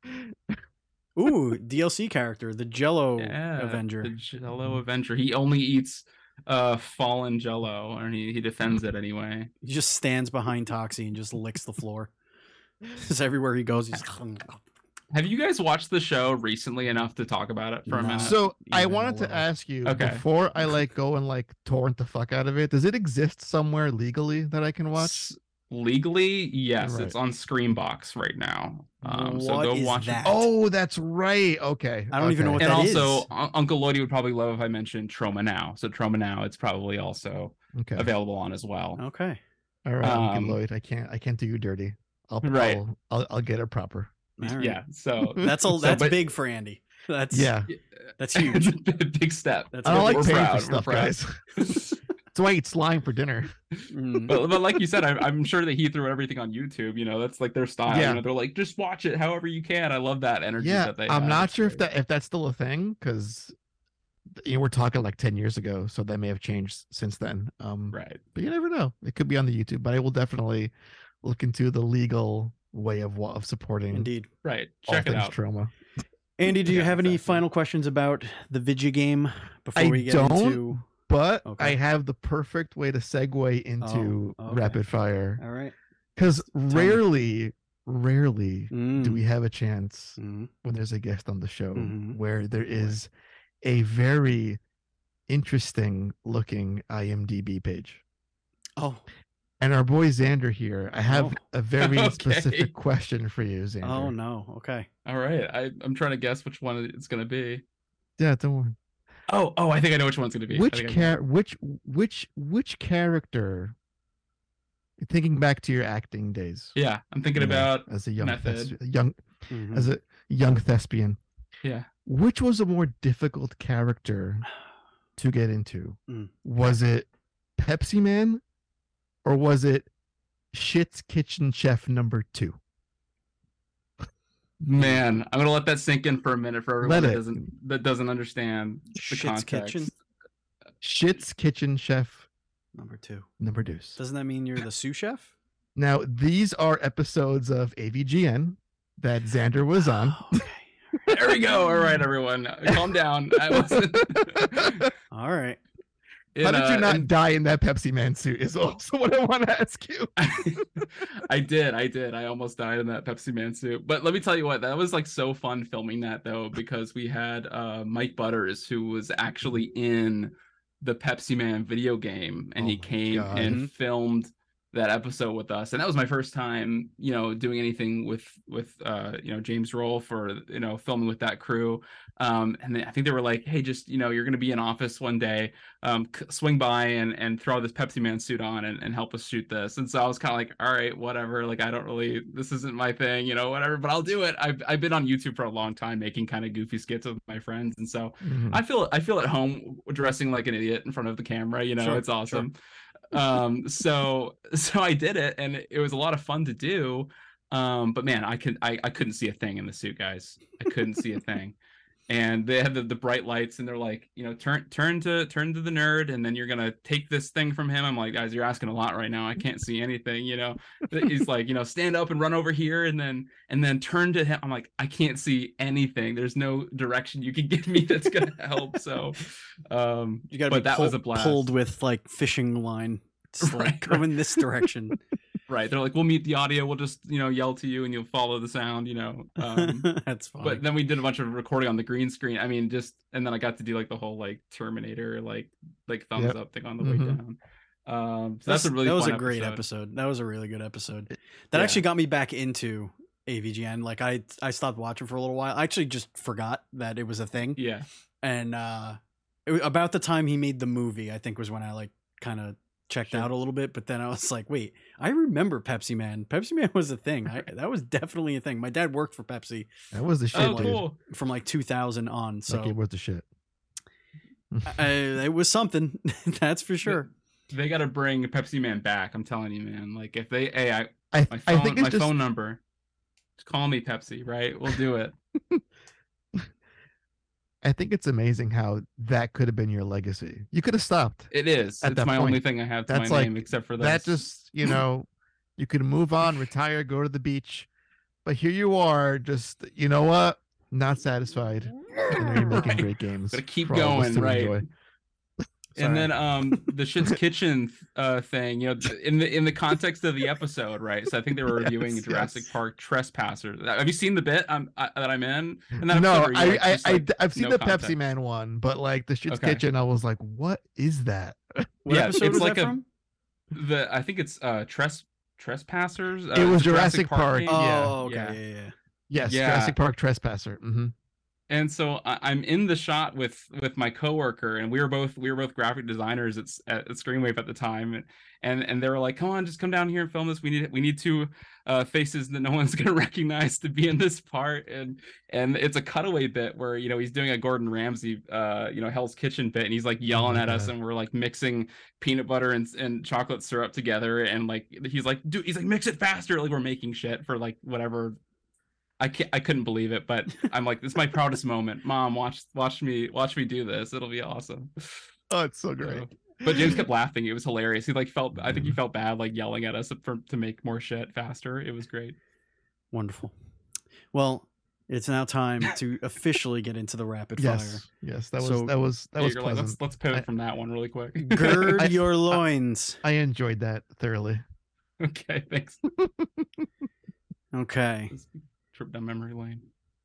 Ooh, DLC character, the Jello Avenger. The Jello Avenger. He only eats fallen Jello, and he defends it anyway. He just stands behind Toxie and just licks the floor. Because everywhere he goes, he's. Have you guys watched the show recently enough to talk about it for a minute? So I wanted to ask you before I like go and like torrent the fuck out of it. Does it exist somewhere legally that I can watch? Legally, yes, Right. It's on Screenbox right now. So What go is watch that? it. Oh, that's right. Okay, I don't even know what And that is. also, Uncle Lloydie would probably love if I mentioned Troma Now. So Troma Now, it's probably also available on as well. Okay. All right, Uncle Lloyd. I can't do you dirty. I'll get it proper. Right. Yeah. So that's big for Andy. That's huge. It's a big step. I don't like paying for stuff, We're proud. guys. That's why I eat slime for dinner. But like you said, I'm sure that he threw everything on YouTube. That's like their style. Yeah. They're like, just watch it however you can. I love that energy. Yeah, that they I'm have. not sure if that's still a thing because we're talking like 10 years ago, so that may have changed since then. Right. But you never know. It could be on the YouTube. But I will definitely look into the legal way of supporting. Indeed. Right. Check it out. Troma. Andy, do you have any final questions about the Vidya game before we get into? But I have the perfect way to segue into rapid fire. All right. Because rarely do we have a chance when there's a guest on the show where there is a very interesting looking IMDb page. Oh. And our boy Xander here, I have a very specific question for you, Xander. Oh no. Okay. All right. I'm trying to guess which one it's gonna be. Yeah, don't worry. Oh, I think I know which one's gonna be. Which character? Thinking back to your acting days. Yeah, I'm thinking about as a young Method. As a young thespian. Yeah. Which was a more difficult character to get into? Was it Pepsi Man, or was it Shit's Kitchen Chef #2? Man, I'm gonna let that sink in for a minute for everyone that doesn't understand the Shit's context. Kitchen? Shit's Kitchen Chef #2. #2. Doesn't that mean you're the sous chef? Now, these are episodes of AVGN that Xander was on. Okay. There we go. All right, everyone, calm down. I wasn't. All right. How did you not die in that Pepsi Man suit is also what I want to ask you. I did. I almost died in that Pepsi Man suit. But let me tell you what, that was like so fun filming that though, because we had Mike Butters, who was actually in the Pepsi Man video game, and he came and filmed that episode with us, and that was my first time, you know, doing anything with you know, James Roll for, you know, filming with that crew. And I think they were like, hey, just, you know, you're going to be in office one day, swing by and throw this Pepsi Man suit on and help us shoot this. And so I was kind of like, all right, whatever, like I don't really, this isn't my thing, you know, whatever, but I'll do it. I've been on YouTube for a long time making kind of goofy skits with my friends, and so I feel at home dressing like an idiot in front of the camera, you know. Sure, it's awesome. Sure. So I did it, and it was a lot of fun to do. But man, I couldn't see a thing in the suit, guys. I couldn't see a thing. And they had the bright lights, and they're like, you know, turn to the nerd, and then you're gonna take this thing from him. I'm like, guys, you're asking a lot right now. I can't see anything, you know. He's like, you know, stand up and run over here, and then turn to him. I'm like, I can't see anything. There's no direction you can give me that's gonna help. So you gotta be was a blast. Pulled with like fishing line. It's like come in this direction. Right. They're like, we'll mute the audio. We'll just, you know, yell to you and you'll follow the sound, you know. That's fine. But then we did a bunch of recording on the green screen. I mean, and then I got to do like the whole like Terminator, like thumbs up thing on the way down. So that was a great episode. That was a really good episode. That actually got me back into AVGN. Like I stopped watching for a little while. I actually just forgot that it was a thing. Yeah. And about the time he made the movie, I think was when I like kind of checked out a little bit, but then I was like, wait, I remember Pepsi Man. Pepsi Man was a thing. That was definitely a thing. My dad worked for Pepsi. That was the shit. Oh, cool. From like 2000 on. So it was the shit. It was something. That's for sure. They got to bring Pepsi Man back. I'm telling you, man. Like if they, I think it's my phone number. Just call me Pepsi, right? We'll do it. I think it's amazing how that could have been your legacy. You could have stopped. It is. It's my only thing I have to my name, except for this. That just, you know, you could move on, retire, go to the beach. But here you are, just, you know what? Not satisfied. And you're making great games. Gotta keep going, right? Enjoy. And then the Shit's Kitchen thing, you know, in the context of the episode, right? So I think they were reviewing Jurassic Park Trespassers. Have you seen the bit that I'm in? And I've seen the context? Pepsi Man one, but like the Shit's Kitchen, I was like, what is that? What episode was like that from? I think it's Trespassers. It was Jurassic Park. Oh, okay, yeah. Yes, Jurassic Park Trespasser. Mm-hmm. And so I'm in the shot with my coworker, and we were both graphic designers at Screenwave at the time, and they were like, "Come on, just come down here and film this. We need two faces that no one's gonna recognize to be in this part." And it's a cutaway bit where, you know, he's doing a Gordon Ramsay, you know, Hell's Kitchen bit, and he's like yelling at us, and we're like mixing peanut butter and chocolate syrup together, and like he's like, "Dude," he's like, "Mix it faster!" Like we're making shit for like whatever. I couldn't believe it, but I'm like, this is my proudest moment. Mom, watch me do this. It'll be awesome. Oh, it's so great. But James kept laughing. It was hilarious. He like I think he felt bad, like yelling at us to make more shit faster. It was great. Wonderful. Well, it's now time to officially get into the rapid fire. Yes, that was pleasant. Like, let's pivot from that one really quick. Gird your loins. I enjoyed that thoroughly. Okay, thanks. Okay. Trip down memory lane.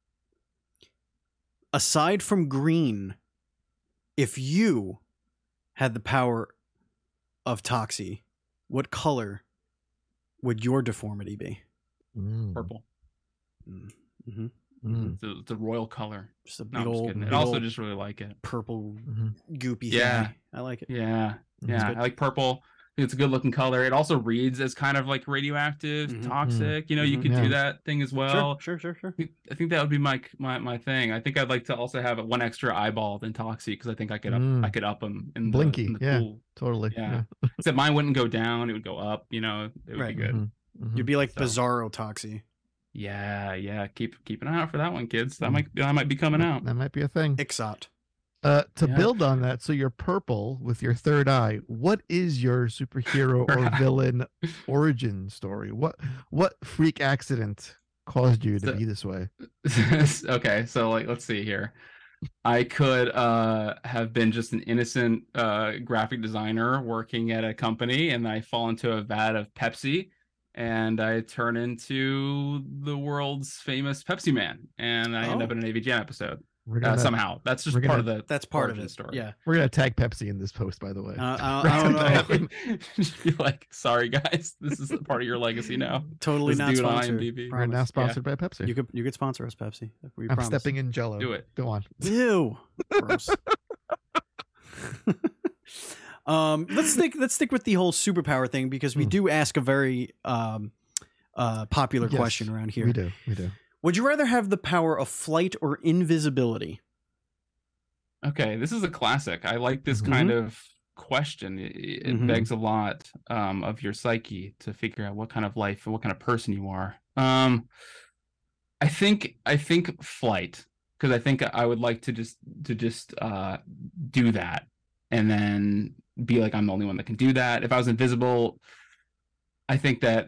Aside from green, if you had the power of Toxie, what color would your deformity be? Purple. Mm-hmm. It's a royal color. Just a big old. I also just really like it. Purple, goopy thing. I like it. Yeah. I like purple. It's a good looking color. It also reads as kind of like radioactive, toxic. You know, you could do that thing as well. Sure. I think that would be my thing. I think I'd like to also have one extra eyeball than Toxie, because I think I could up them in Blinky. in the pool. Totally. Yeah. Except mine wouldn't go down; it would go up. You know, it would be good. You'd be like Bizarro Toxie. Yeah. Keep an eye out for that one, kids. That might be coming out. That might be a thing. Ixot. To build on that, so you're purple with your third eye. What is your superhero or villain origin story? What freak accident caused you to be this way? Okay, so like, let's see here. I could have been just an innocent graphic designer working at a company, and I fall into a vat of Pepsi, and I turn into the world's famous Pepsi Man, and I end up in an AVGN episode. We're gonna somehow. That's just we're part gonna- of the That's part of origin it. story. Yeah. we're gonna tag Pepsi in this post, by the way. I don't know. Just be like, sorry guys, this is part of your legacy now. Totally This not dude on sponsored. IMDb. We're now Promise. sponsored by Pepsi. You could sponsor us, Pepsi. We I'm promise. stepping in Jello. Do it. Go on. Ew. Gross. Let's stick with the whole superpower thing because we do ask a very popular Yes, question around here. We do. Would you rather have the power of flight or invisibility? Okay, this is a classic. I like this Mhm. kind of question. It Mhm. begs a lot of your psyche to figure out what kind of life and what kind of person you are. I think flight, because I think I would like to just do that and then be like I'm the only one that can do that. If I was invisible, I think that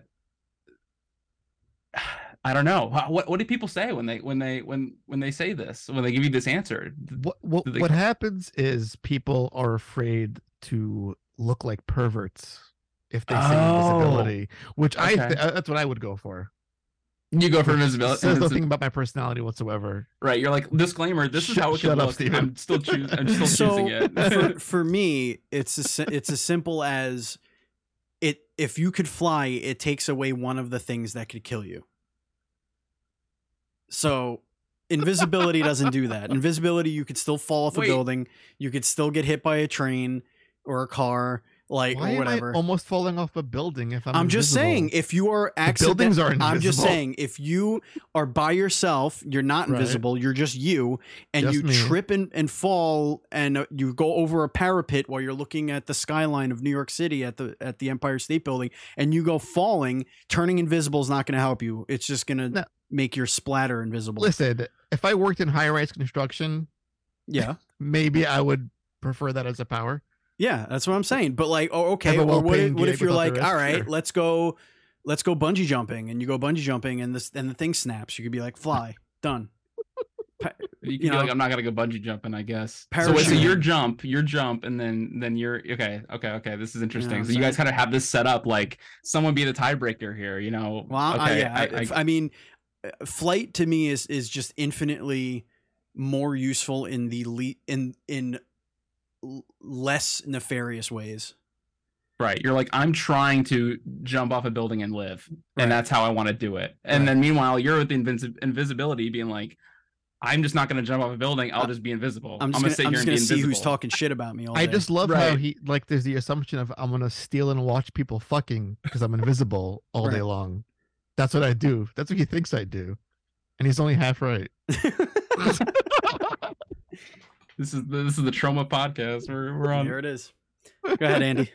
I don't know. What do people say when they say this? When they give you this answer? What happens is people are afraid to look like perverts if they say invisibility, which okay. that's what I would go for. You go for invisibility. Says nothing about my personality whatsoever. Right, you're like, disclaimer. This is how it Shut could up, look. Steven. I'm still choosing it. for me, it's as simple as it. If you could fly, it takes away one of the things that could kill you. So invisibility doesn't do that. Invisibility, you could still fall off a Wait. building. You could still get hit by a train or a car, like Why or whatever. am I almost falling off a building if I'm just invisible? saying, if you are buildings are I'm just invisible. saying, if you are by yourself, you're not Right. invisible. You're just you, and Just you me. trip and fall, and you go over a parapet while you're looking at the skyline of New York City at the Empire State Building, and you go falling. Turning invisible is not going to help you. It's just going to No. make your splatter invisible. Listen, if I worked in high-rise construction, Yeah, maybe I would prefer that as a power. yeah, that's what I'm saying. But like, oh, okay. Have a Or well-paying what if gig you're without like, the risk? all right, Sure. let's go bungee jumping, and you go bungee jumping, and the thing snaps. You could be like, fly, done. You can you be know, like, I'm not gonna go bungee jumping, I guess. So Parachute. your jump, and then you're okay. This is interesting. Yeah, So you guys kind of have this set up like someone be the tiebreaker here, you know? Well, Okay, I mean, flight to me is just infinitely more useful in in less nefarious ways. right. You're like, I'm trying to jump off a building and live, Right. and that's how I want to do it. And Right. then meanwhile, you're with the invisibility, being like, I'm just not going to jump off a building. I'll just be invisible. I'm gonna just sit gonna here and be see invisible. who's talking shit about me all day. I just love how Right. he like. There's the assumption of I'm gonna steal and watch people fucking because I'm invisible all day Right. long. That's what I do. That's what he thinks I do, and he's only half right. This is the Trauma podcast. We're on. There it is. Go ahead, Andy.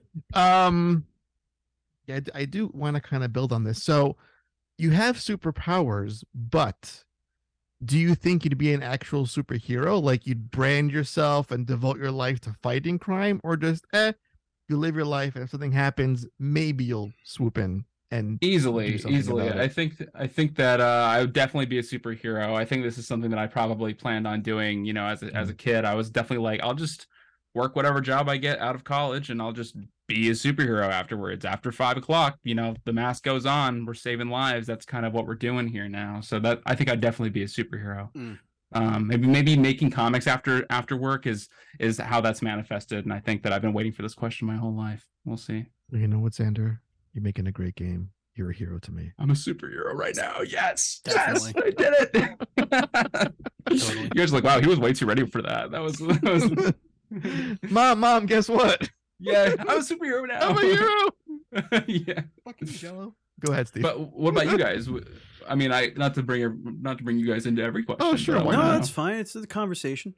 Yeah, I do want to kind of build on this. So, you have superpowers, but do you think you'd be an actual superhero? Like you'd brand yourself and devote your life to fighting crime, or just you live your life, and if something happens, maybe you'll swoop in and Easily. do something about I it. think that I would definitely be a superhero. I think this is something that I probably planned on doing. You know, as a kid, I was definitely like, I'll just work whatever job I get out of college, and I'll just be a superhero afterwards. After 5 o'clock, you know, the mask goes on. We're saving lives. That's kind of what we're doing here now. So that I think I'd definitely be a superhero. Maybe making comics after work is how that's manifested, and I think that I've been waiting for this question my whole life. We'll see. You know what, Xander? You're making a great game. You're a hero to me. I'm a superhero right now. Yes, Definitely. yes, I did it. Totally. You guys are like, wow, he was way too ready for that. That was Mom, guess what? yeah, I'm a superhero now. I'm a hero. Yeah. Fucking Jello. Go ahead, Steve. But what about you guys? I mean, not to bring you guys into every question. Oh, sure, but I why wanna No, know. that's fine. It's a conversation.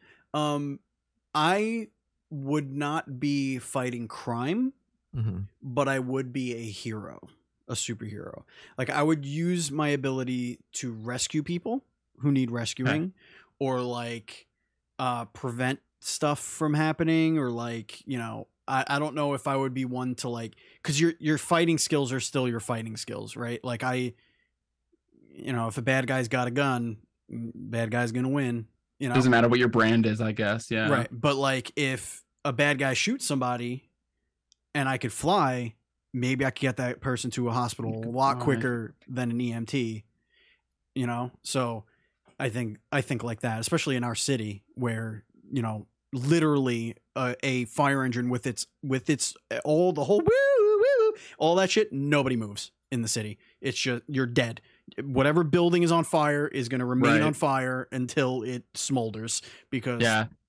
I would not be fighting crime, Mhm. but I would be a hero, a superhero. Like I would use my ability to rescue people who need rescuing, or like prevent stuff from happening, or like, you know, I don't know if I would be one to like, because your fighting skills are still your fighting skills, right? Like you know, if a bad guy's got a gun, bad guy's gonna win. You know, Doesn't matter what your brand is, I guess. Yeah. right? But like, if a bad guy shoots somebody, and I could fly, maybe I could get that person to a hospital a lot fly. quicker than an EMT. You know, so I think like that, especially in our city where, you know, literally a fire engine with its all the whole woo, all that shit, nobody moves in the city. It's just, you're dead. Whatever building is on fire is going to remain on fire until it smolders, because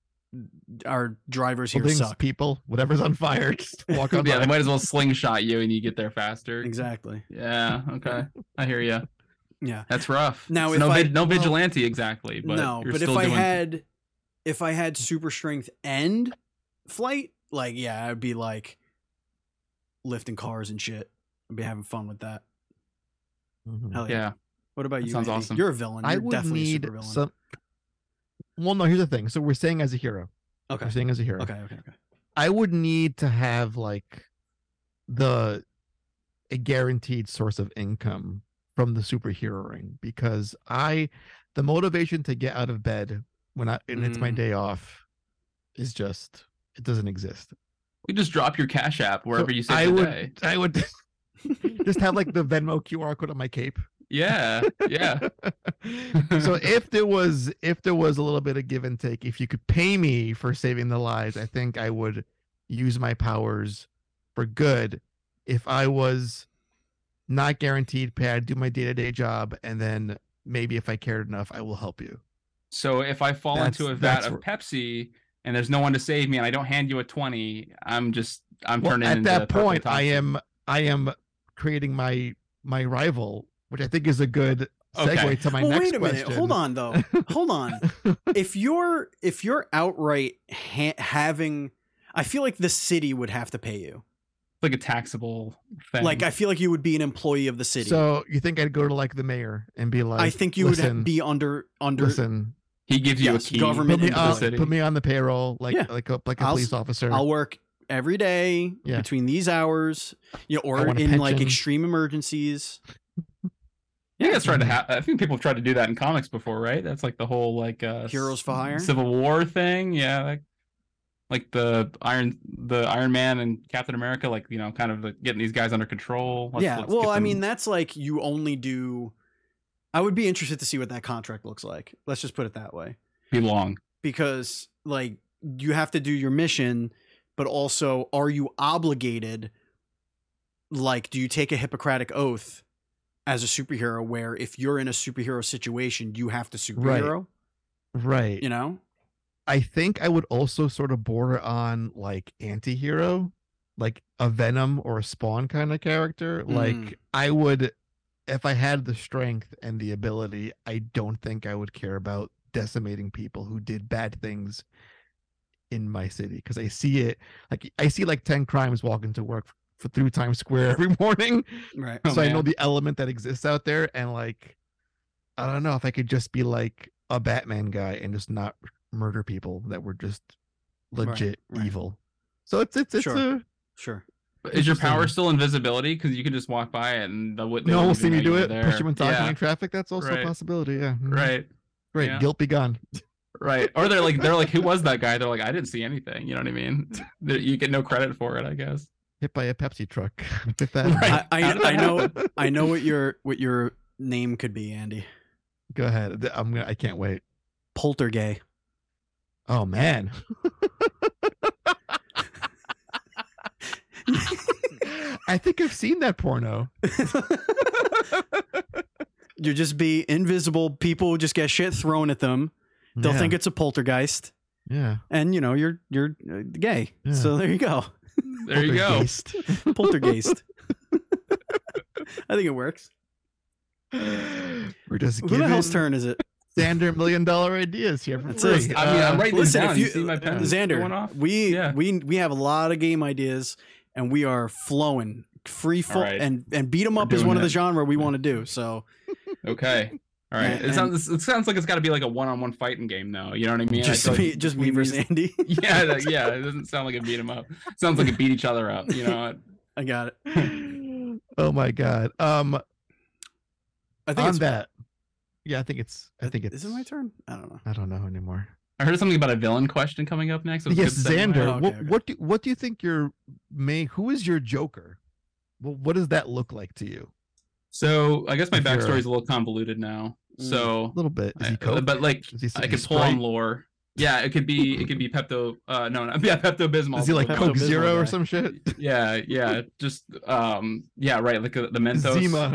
our drivers here suck. People, whatever's on fire, just walk on. Yeah, they might as well slingshot you and you get there faster. Exactly. Yeah. Okay. I hear you. Yeah, that's rough. Now, so if no vigilante exactly, but no, you're but still if I had super strength and flight, like, yeah, I'd be like lifting cars and shit. I'd be having fun with that. Mm-hmm. Hell yeah. What about you? Sounds Andy? awesome. You're a villain. You're I would definitely need a super villain. some. Well, no. Here's the thing. So we're saying as a hero. Okay. We're saying as a hero. Okay. I would need to have like a guaranteed source of income from the superhero ring, because the motivation to get out of bed and it's my day off is just, it doesn't exist. You just drop your Cash App wherever you say I would just have like the Venmo QR code on my cape. Yeah. So if there was a little bit of give and take, if you could pay me for saving the lives, I think I would use my powers for good. If I was not guaranteed pay, I'd do my day-to-day job, and then maybe if I cared enough, I will help you. So if I fall into a vat of Pepsi and there's no one to save me and I don't hand you a 20, I'm turning at into that point Toxie. I am creating my rival, which I think is a good segue to my next question. Wait a minute. Hold on though. Hold on. If you're outright having, I feel like the city would have to pay you. Like a taxable thing. Like, I feel like you would be an employee of the city. So you think I'd go to like the mayor and be like, I think you would be under. Listen, he gives you a key. Government into the city. Put me on the payroll, like a police officer. I'll work every day between these hours, or in like extreme emergencies. Yeah, that's tried to I think people have tried to do that in comics before, right? That's like the whole like Heroes for Hire, Civil War thing. Yeah, like the Iron Man and Captain America, like, kind of getting these guys under control. Let's I mean, that's like you only do. I would be interested to see what that contract looks like. Let's just put it that way. Be long, because like you have to do your mission, but also are you obligated? Like, do you take a Hippocratic oath as a superhero, where if you're in a superhero situation, you have to superhero? Right. I think I would also sort of border on like anti-hero, like a Venom or a Spawn kind of character. Like, I would, if I had the strength and the ability, I don't think I would care about decimating people who did bad things in my city, because I see it, like I see like 10 crimes walking to work through Times Square every morning. Right. So I know the element that exists out there, and like, I don't know if I could just be like a Batman guy and just not murder people that were just legit evil. So it's sure. Is your power still invisibility? Because you can just walk by it and no one will see me do it. Push them in talking traffic. That's also a possibility. Yeah. Right. Great. Yeah. Guilt be gone. Right. Or they're like, who was that guy? They're like, I didn't see anything. You know what I mean? You get no credit for it, I guess. Hit by a Pepsi truck. I know what your name could be, Andy. Go ahead. I can't wait. Poltergay. Oh man. I think I've seen that porno. You just be invisible. People just get shit thrown at them. They'll think it's a poltergeist. Yeah. And you're gay. Yeah. So there you go. There you go. Poltergeist. I think it works. We're just who the hell's turn is it? Xander $1 million ideas here for free. I mean, I'm writing this down. If you see my pen Xander, going off? we have a lot of game ideas, and we are flowing free flow. Right. And beat 'em up is one of the genre we want to do. So okay. All right. It sounds like it's got to be like a one-on-one fighting game, though. You know what I mean? Just me versus Andy. Yeah. It doesn't sound like a beat 'em up. It sounds like a beat each other up. You know. I got it. Oh my god. I think on that. Yeah, I think it's. Is it my turn? I don't know. I don't know anymore. I heard something about a villain question coming up next. Yes, Xander. Okay. What do you think your main? Who is your Joker? What does that look like to you? So I guess my backstory is a little convoluted now. So A little bit. Is he Coke? but like Is he I could pull on lore. Yeah, it could be Pepto. Pepto Bismol. Is he like Coke Pepto-Bismol Zero or guy. some shit? Yeah, just yeah, right, like the Mentos. Zima.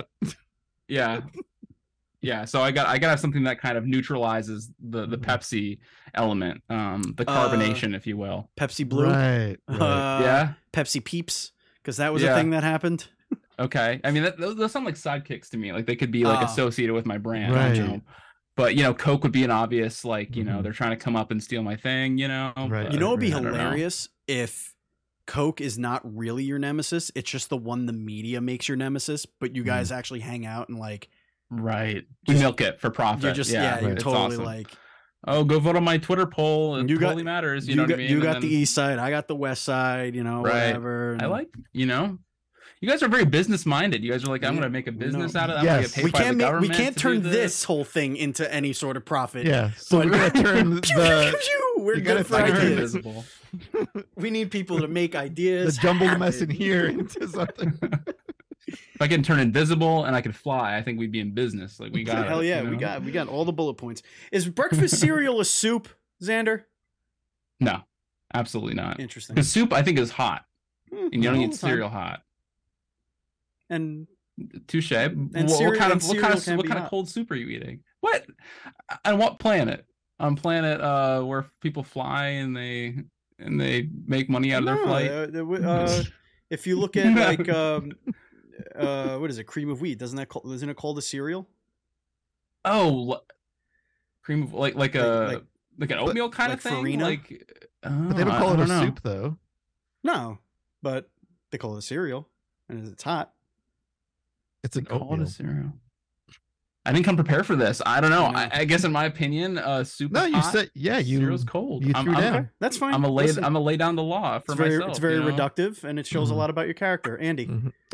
Yeah, so I gotta have something that kind of neutralizes the Pepsi element, the carbonation, if you will. Pepsi Blue. Right. Yeah. Pepsi Peeps, because that was Yeah. a thing that happened. Okay. I mean, those sound like sidekicks to me. Like they could be like associated with my brand. Right. You know? But Coke would be an obvious, like, Mhm. they're trying to come up and steal my thing, Right. But You know, it'd be I don't know. hilarious if Coke is not really your nemesis. It's just the one the media makes your nemesis, but you guys actually hang out and like Right. We Just- milk it for profit. you're just yeah, you're it's totally awesome. like Oh, go vote on my Twitter poll. It You got- totally matters. You know what I mean? you And got then- the east side, I got the west side, Right. whatever. I like, you guys are very business minded. You guys are like, I'm Yeah, going to make a we business know. out of it. I'm going to Yes. get paid we by can't the we government. can't to turn do this whole thing into any sort of profit. Yeah. So But- we're gonna turn Pew, pew, the pew, pew. We're you gotta good for turn- ideas. invisible. We need people to make the ideas. jumbled mess in happen. here into something. If I can turn invisible and I could fly, I think we'd be in business. Like we got Hell it, yeah, we got all the bullet points. Is breakfast cereal a soup, Xander? No, absolutely not. Interesting. Because soup, I think, is hot, and you don't All eat the time. cereal hot. And Touche. What cereal- kind and of cereal can what be kind hot. of cold soup are you eating? What? On what planet? On planet where people fly and they make money out of their No, flight. if you look at like what is it, cream of wheat? Isn't it called a cereal? Oh, cream of like a like an oatmeal kind like of thing. Farina? Like, But they don't call it a soup though. No, but they call it a cereal, and it's hot. It's an Call it oatmeal. a cereal. I didn't come prepared for this. I don't know. I know. I guess in my opinion, soup. No, is you hot, said cereal's cold. you I'm threw down. Okay, that's fine. I'm gonna Listen, lay down the law for it's very, myself. it's very you know? reductive, and it shows a Mhm. lot about your character, Andy.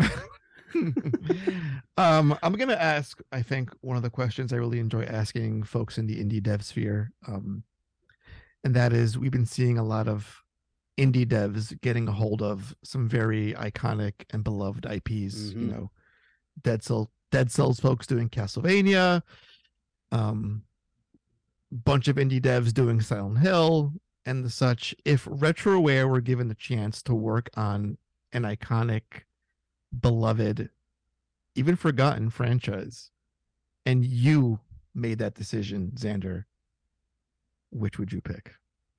I'm gonna ask, I think, one of the questions I really enjoy asking folks in the indie dev sphere, and that is, we've been seeing a lot of indie devs getting a hold of some very iconic and beloved IPs. Mhm. Dead Cells folks doing Castlevania, bunch of indie devs doing Silent Hill and the such. If Retroware were given the chance to work on an iconic, beloved, even forgotten franchise, and you made that decision, Xander, which would you pick?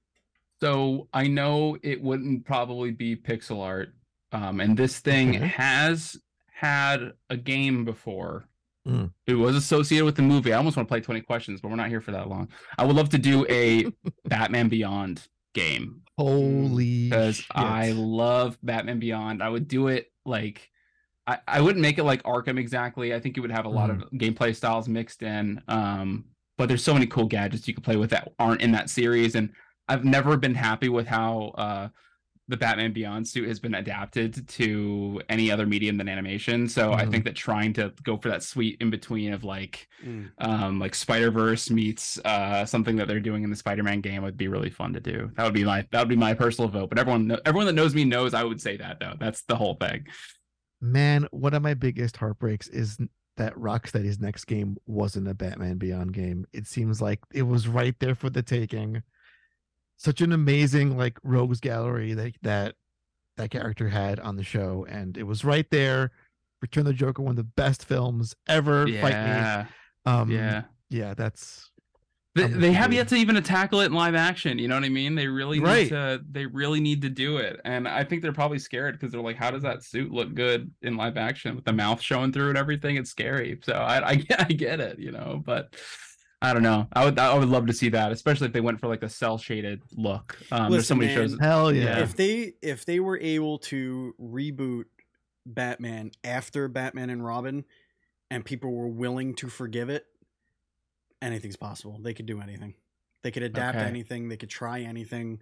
So I know it wouldn't probably be pixel art, and this thing Okay. has had a game before. Mm. It was associated with the movie. I almost want to play 20 questions, but we're not here for that long. I would love to do a Batman Beyond game Holy because shit. I love Batman Beyond. I would do it like I wouldn't make it like Arkham exactly. I think it would have a lot of gameplay styles mixed in. But there's so many cool gadgets you can play with that aren't in that series, and I've never been happy with how the Batman Beyond suit has been adapted to any other medium than animation. So I think that trying to go for that sweet in between of like Spider-Verse meets something that they're doing in the Spider-Man game would be really fun to do. That would be my personal vote. But everyone that knows me knows I would say that though. That's the whole thing. Man, one of my biggest heartbreaks is that Rocksteady's next game wasn't a Batman Beyond game. It seems like it was right there for the taking. Such an amazing like rogues gallery that character had on the show, and it was right there. Return the Joker, one of the best films ever. Yeah. Fight me. Yeah. That's They have yet to even tackle it in live action. You know what I mean? They really Right. need to do it. And I think they're probably scared because they're like, how does that suit look good in live action with the mouth showing through and everything? It's scary. So I get it, but I don't know. I would love to see that, especially if they went for like a cell shaded look. There's so many shows. Hell yeah. If they were able to reboot Batman after Batman and Robin, and people were willing to forgive it, anything's possible. They could do anything. They could adapt Okay. anything. They could try anything.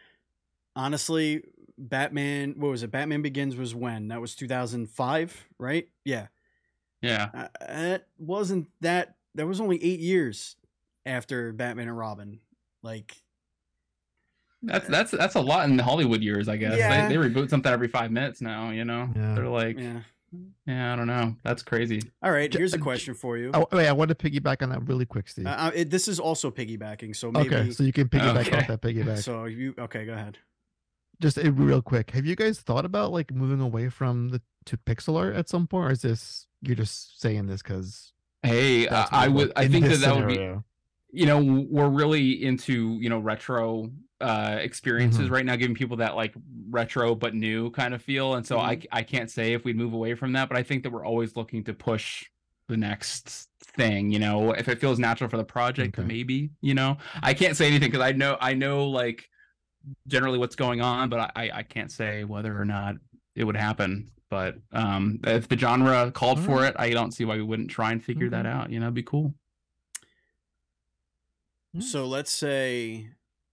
Honestly, Batman, what was it? Batman Begins was when? That was 2005, right? Yeah. Yeah. That wasn't that. That was only 8 years after Batman and Robin. Like, That's a lot in the Hollywood years, I guess. Yeah. They reboot something every 5 minutes now, Yeah. They're like yeah. Yeah, I don't know. That's crazy. All right, here's a question for you. Oh, wait, I want to piggyback on that really quick, Steve. This is also piggybacking, so maybe. Okay, so you can piggyback Okay. off that piggyback. So okay, go ahead. Just real quick, have you guys thought about like moving away from to pixel art at some point, or is this you're just saying this because Hey, I think that would be. You know, we're really into retro experiences right now, giving people that like retro but new kind of feel, and so I can't say if we'd move away from that, but I think that we're always looking to push the next thing. You know, if it feels natural for the project, then maybe. You know, I can't say anything because I know like generally what's going on, but I can't say whether or not it would happen. But if the genre called for it, I don't see why we wouldn't try and figure that out. You know, it'd be cool. So let's say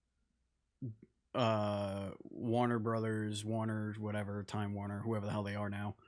Warner Brothers, whatever, Time Warner, whoever the hell they are now,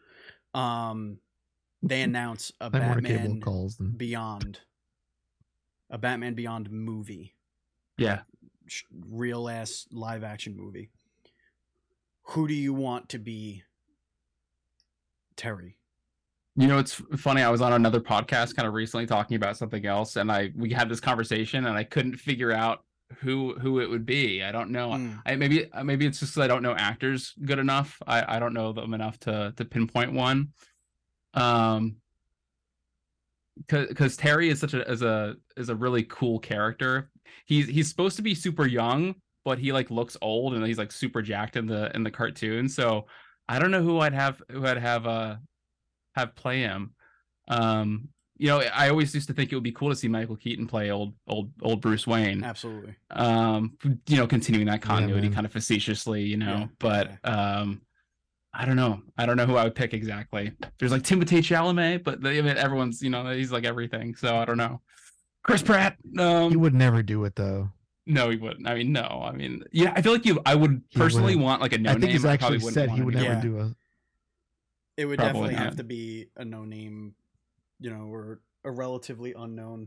they announce a Batman Beyond, a Batman Beyond movie. Yeah. Real ass live action movie. Who do you want to be Terry? You know, it's funny. I was on another podcast kind of recently talking about something else, and we had this conversation, and I couldn't figure out who it would be. I don't know. Maybe it's just 'cause I don't know actors good enough. I don't know them enough to pinpoint one. Because Terry is such a really cool character. He's supposed to be super young, but he like looks old, and he's like super jacked in the cartoon. So I don't know who I'd have play him. You know, I always used to think it would be cool to see Michael Keaton play old Bruce Wayne. Absolutely. You know, continuing that continuity kind of facetiously, you know. But I don't know. I don't know who I would pick exactly. There's like Timothée Chalamet, but I mean, everyone's, you know, he's like everything. So I don't know. Chris Pratt. He would never do it though. No, he wouldn't. I mean, no. I mean, yeah, I feel like I would personally want like a no name. I think he's actually said he would never do a. It would definitely have to be a no name, you know, or a relatively unknown.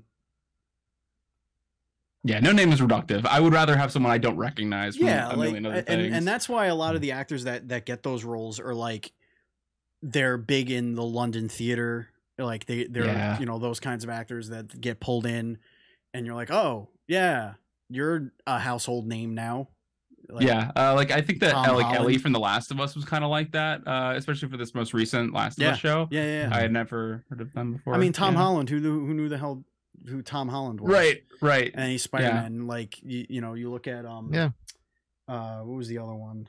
Yeah, no name is reductive. I would rather have someone I don't recognize from a million other things. And that's why a lot of the actors that get those roles are like, they're big in the London theater. Like they're you know, those kinds of actors that get pulled in, and you're like, oh yeah, you're a household name now. Like, like I think that Ellie from The Last of Us was kind of like that, especially for this most recent Last of Us show. Yeah. I had never heard of them before. I mean, Tom Holland, who knew the hell who Tom Holland was? Right. And he's Spider-Man. Like you know, you look at what was the other one?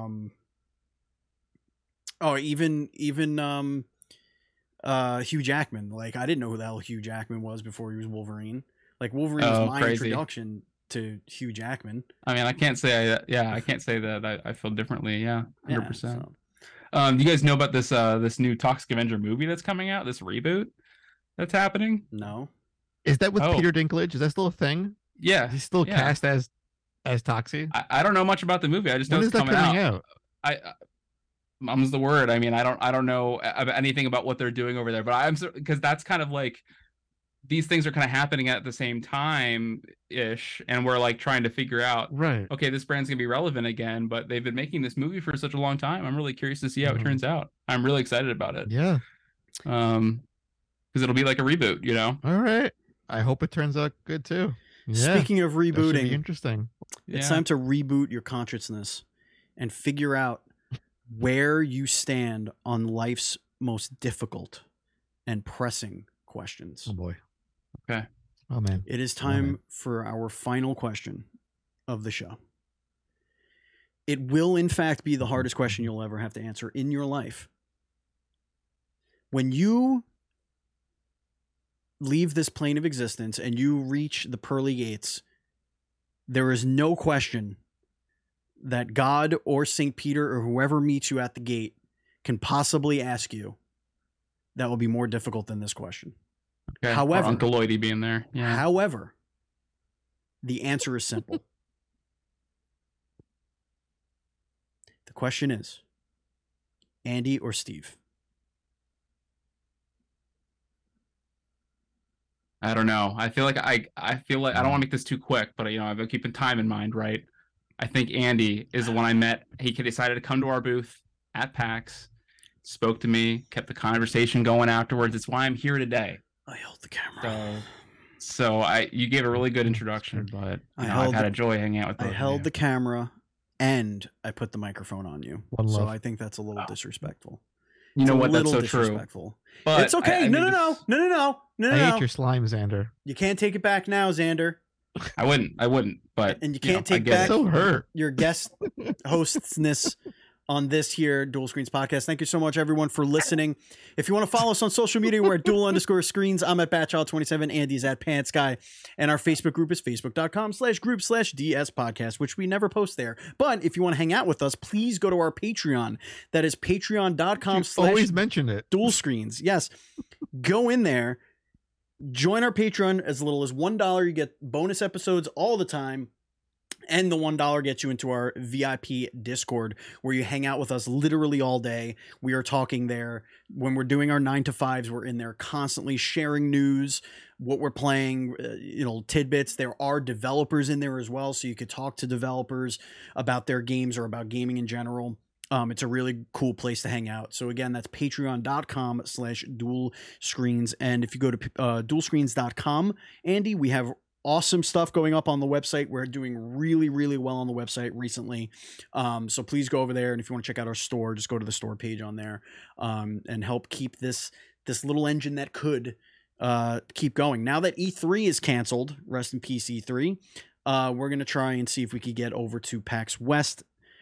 Even Hugh Jackman. Like I didn't know who the hell Hugh Jackman was before he was Wolverine. Like Wolverine was my introduction to Hugh Jackman. I mean, I can't say that I feel differently. 100%. Do you guys know about this new Toxic Avenger movie that's coming out? This reboot that's happening? No. Is that with Peter Dinklage? Is that still a thing? Yeah, he's still cast as Toxie. I don't know much about the movie. I just know it's coming out. Mum's the word. I mean, I don't know anything about what they're doing over there, but because that's kind of like these things are kind of happening at the same time ish, and we're like trying to figure out, okay, this brand's gonna be relevant again, but they've been making this movie for such a long time. I'm really curious to see how it turns out. I'm really excited about it. Yeah. Because it'll be like a reboot, you know. All right. I hope it turns out good too. Yeah. Speaking of rebooting, interesting. It's time to reboot your consciousness and figure out where you stand on life's most difficult and pressing questions. Oh boy. Okay. Oh man. It is time for our final question of the show. It will in fact be the hardest question you'll ever have to answer in your life. When you leave this plane of existence and you reach the pearly gates, there is no question that God or St. Peter or whoever meets you at the gate can possibly ask you that will be more difficult than this question. Okay. However, or Uncle Lloydie being there. Yeah. However, the answer is simple. The question is, Andy or Steve? I don't know. I feel like I don't want to make this too quick, but you know, I've been keeping time in mind, right? I think Andy is the one I met. He decided to come to our booth at PAX, spoke to me, kept the conversation going afterwards. It's why I'm here today. I held the camera. So you gave a really good introduction, but I've had a joy hanging out with both. I held the camera and I put the microphone on you. So I think that's a little disrespectful. You know what? That's so true. But it's okay. No. I hate your slime, Xander. You can't take it back now, Xander. I wouldn't. But and you can't take back so your guest hostness on this here Dual Screens podcast. Thank you so much, everyone, for listening. If you want to follow us on social media, we're at dual_screens. I'm at Batchild27. Andy's at PantsGuy. And our Facebook group is facebook.com/group/DS podcast, which we never post there. But if you want to hang out with us, please go to our Patreon. That is patreon.com/ always mention it. Dual Screens. Yes. Go in there. Join our Patreon. As little as $1. You get bonus episodes all the time. And the $1 gets you into our VIP Discord, where you hang out with us literally all day. We are talking there. When we're doing our 9 to 5s, we're in there constantly sharing news, what we're playing, tidbits. There are developers in there as well, so you could talk to developers about their games or about gaming in general. It's a really cool place to hang out. So again, that's patreon.com/dual screens. And if you go to dualscreens.com, Andy, we have awesome stuff going up on the website. We're doing really, really well on the website recently. So please go over there. And if you want to check out our store, just go to the store page on there, and help keep this little engine that could keep going. Now that E3 is canceled, rest in peace E3, we're going to try and see if we could get over to PAX West.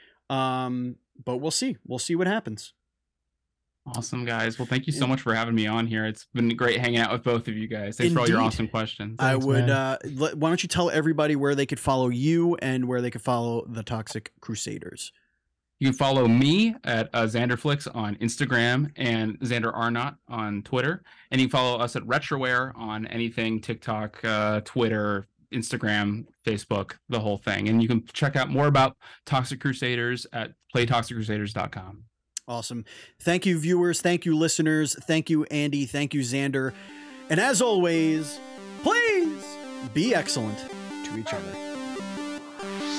But we'll see. We'll see what happens. Awesome, guys. Well, thank you so much for having me on here. It's been great hanging out with both of you guys. Thanks for all your awesome questions. Thanks, I would. Why don't you tell everybody where they could follow you and where they could follow the Toxic Crusaders? You can follow me at XanderFlix on Instagram and Xander Arnott on Twitter. And you can follow us at Retroware on anything, TikTok, Twitter, Instagram, Facebook, the whole thing. And you can check out more about Toxic Crusaders at playtoxiccrusaders.com. Awesome. Thank you, viewers. Thank you, listeners. Thank you, Andy. Thank you, Xander. And as always, please be excellent to each other.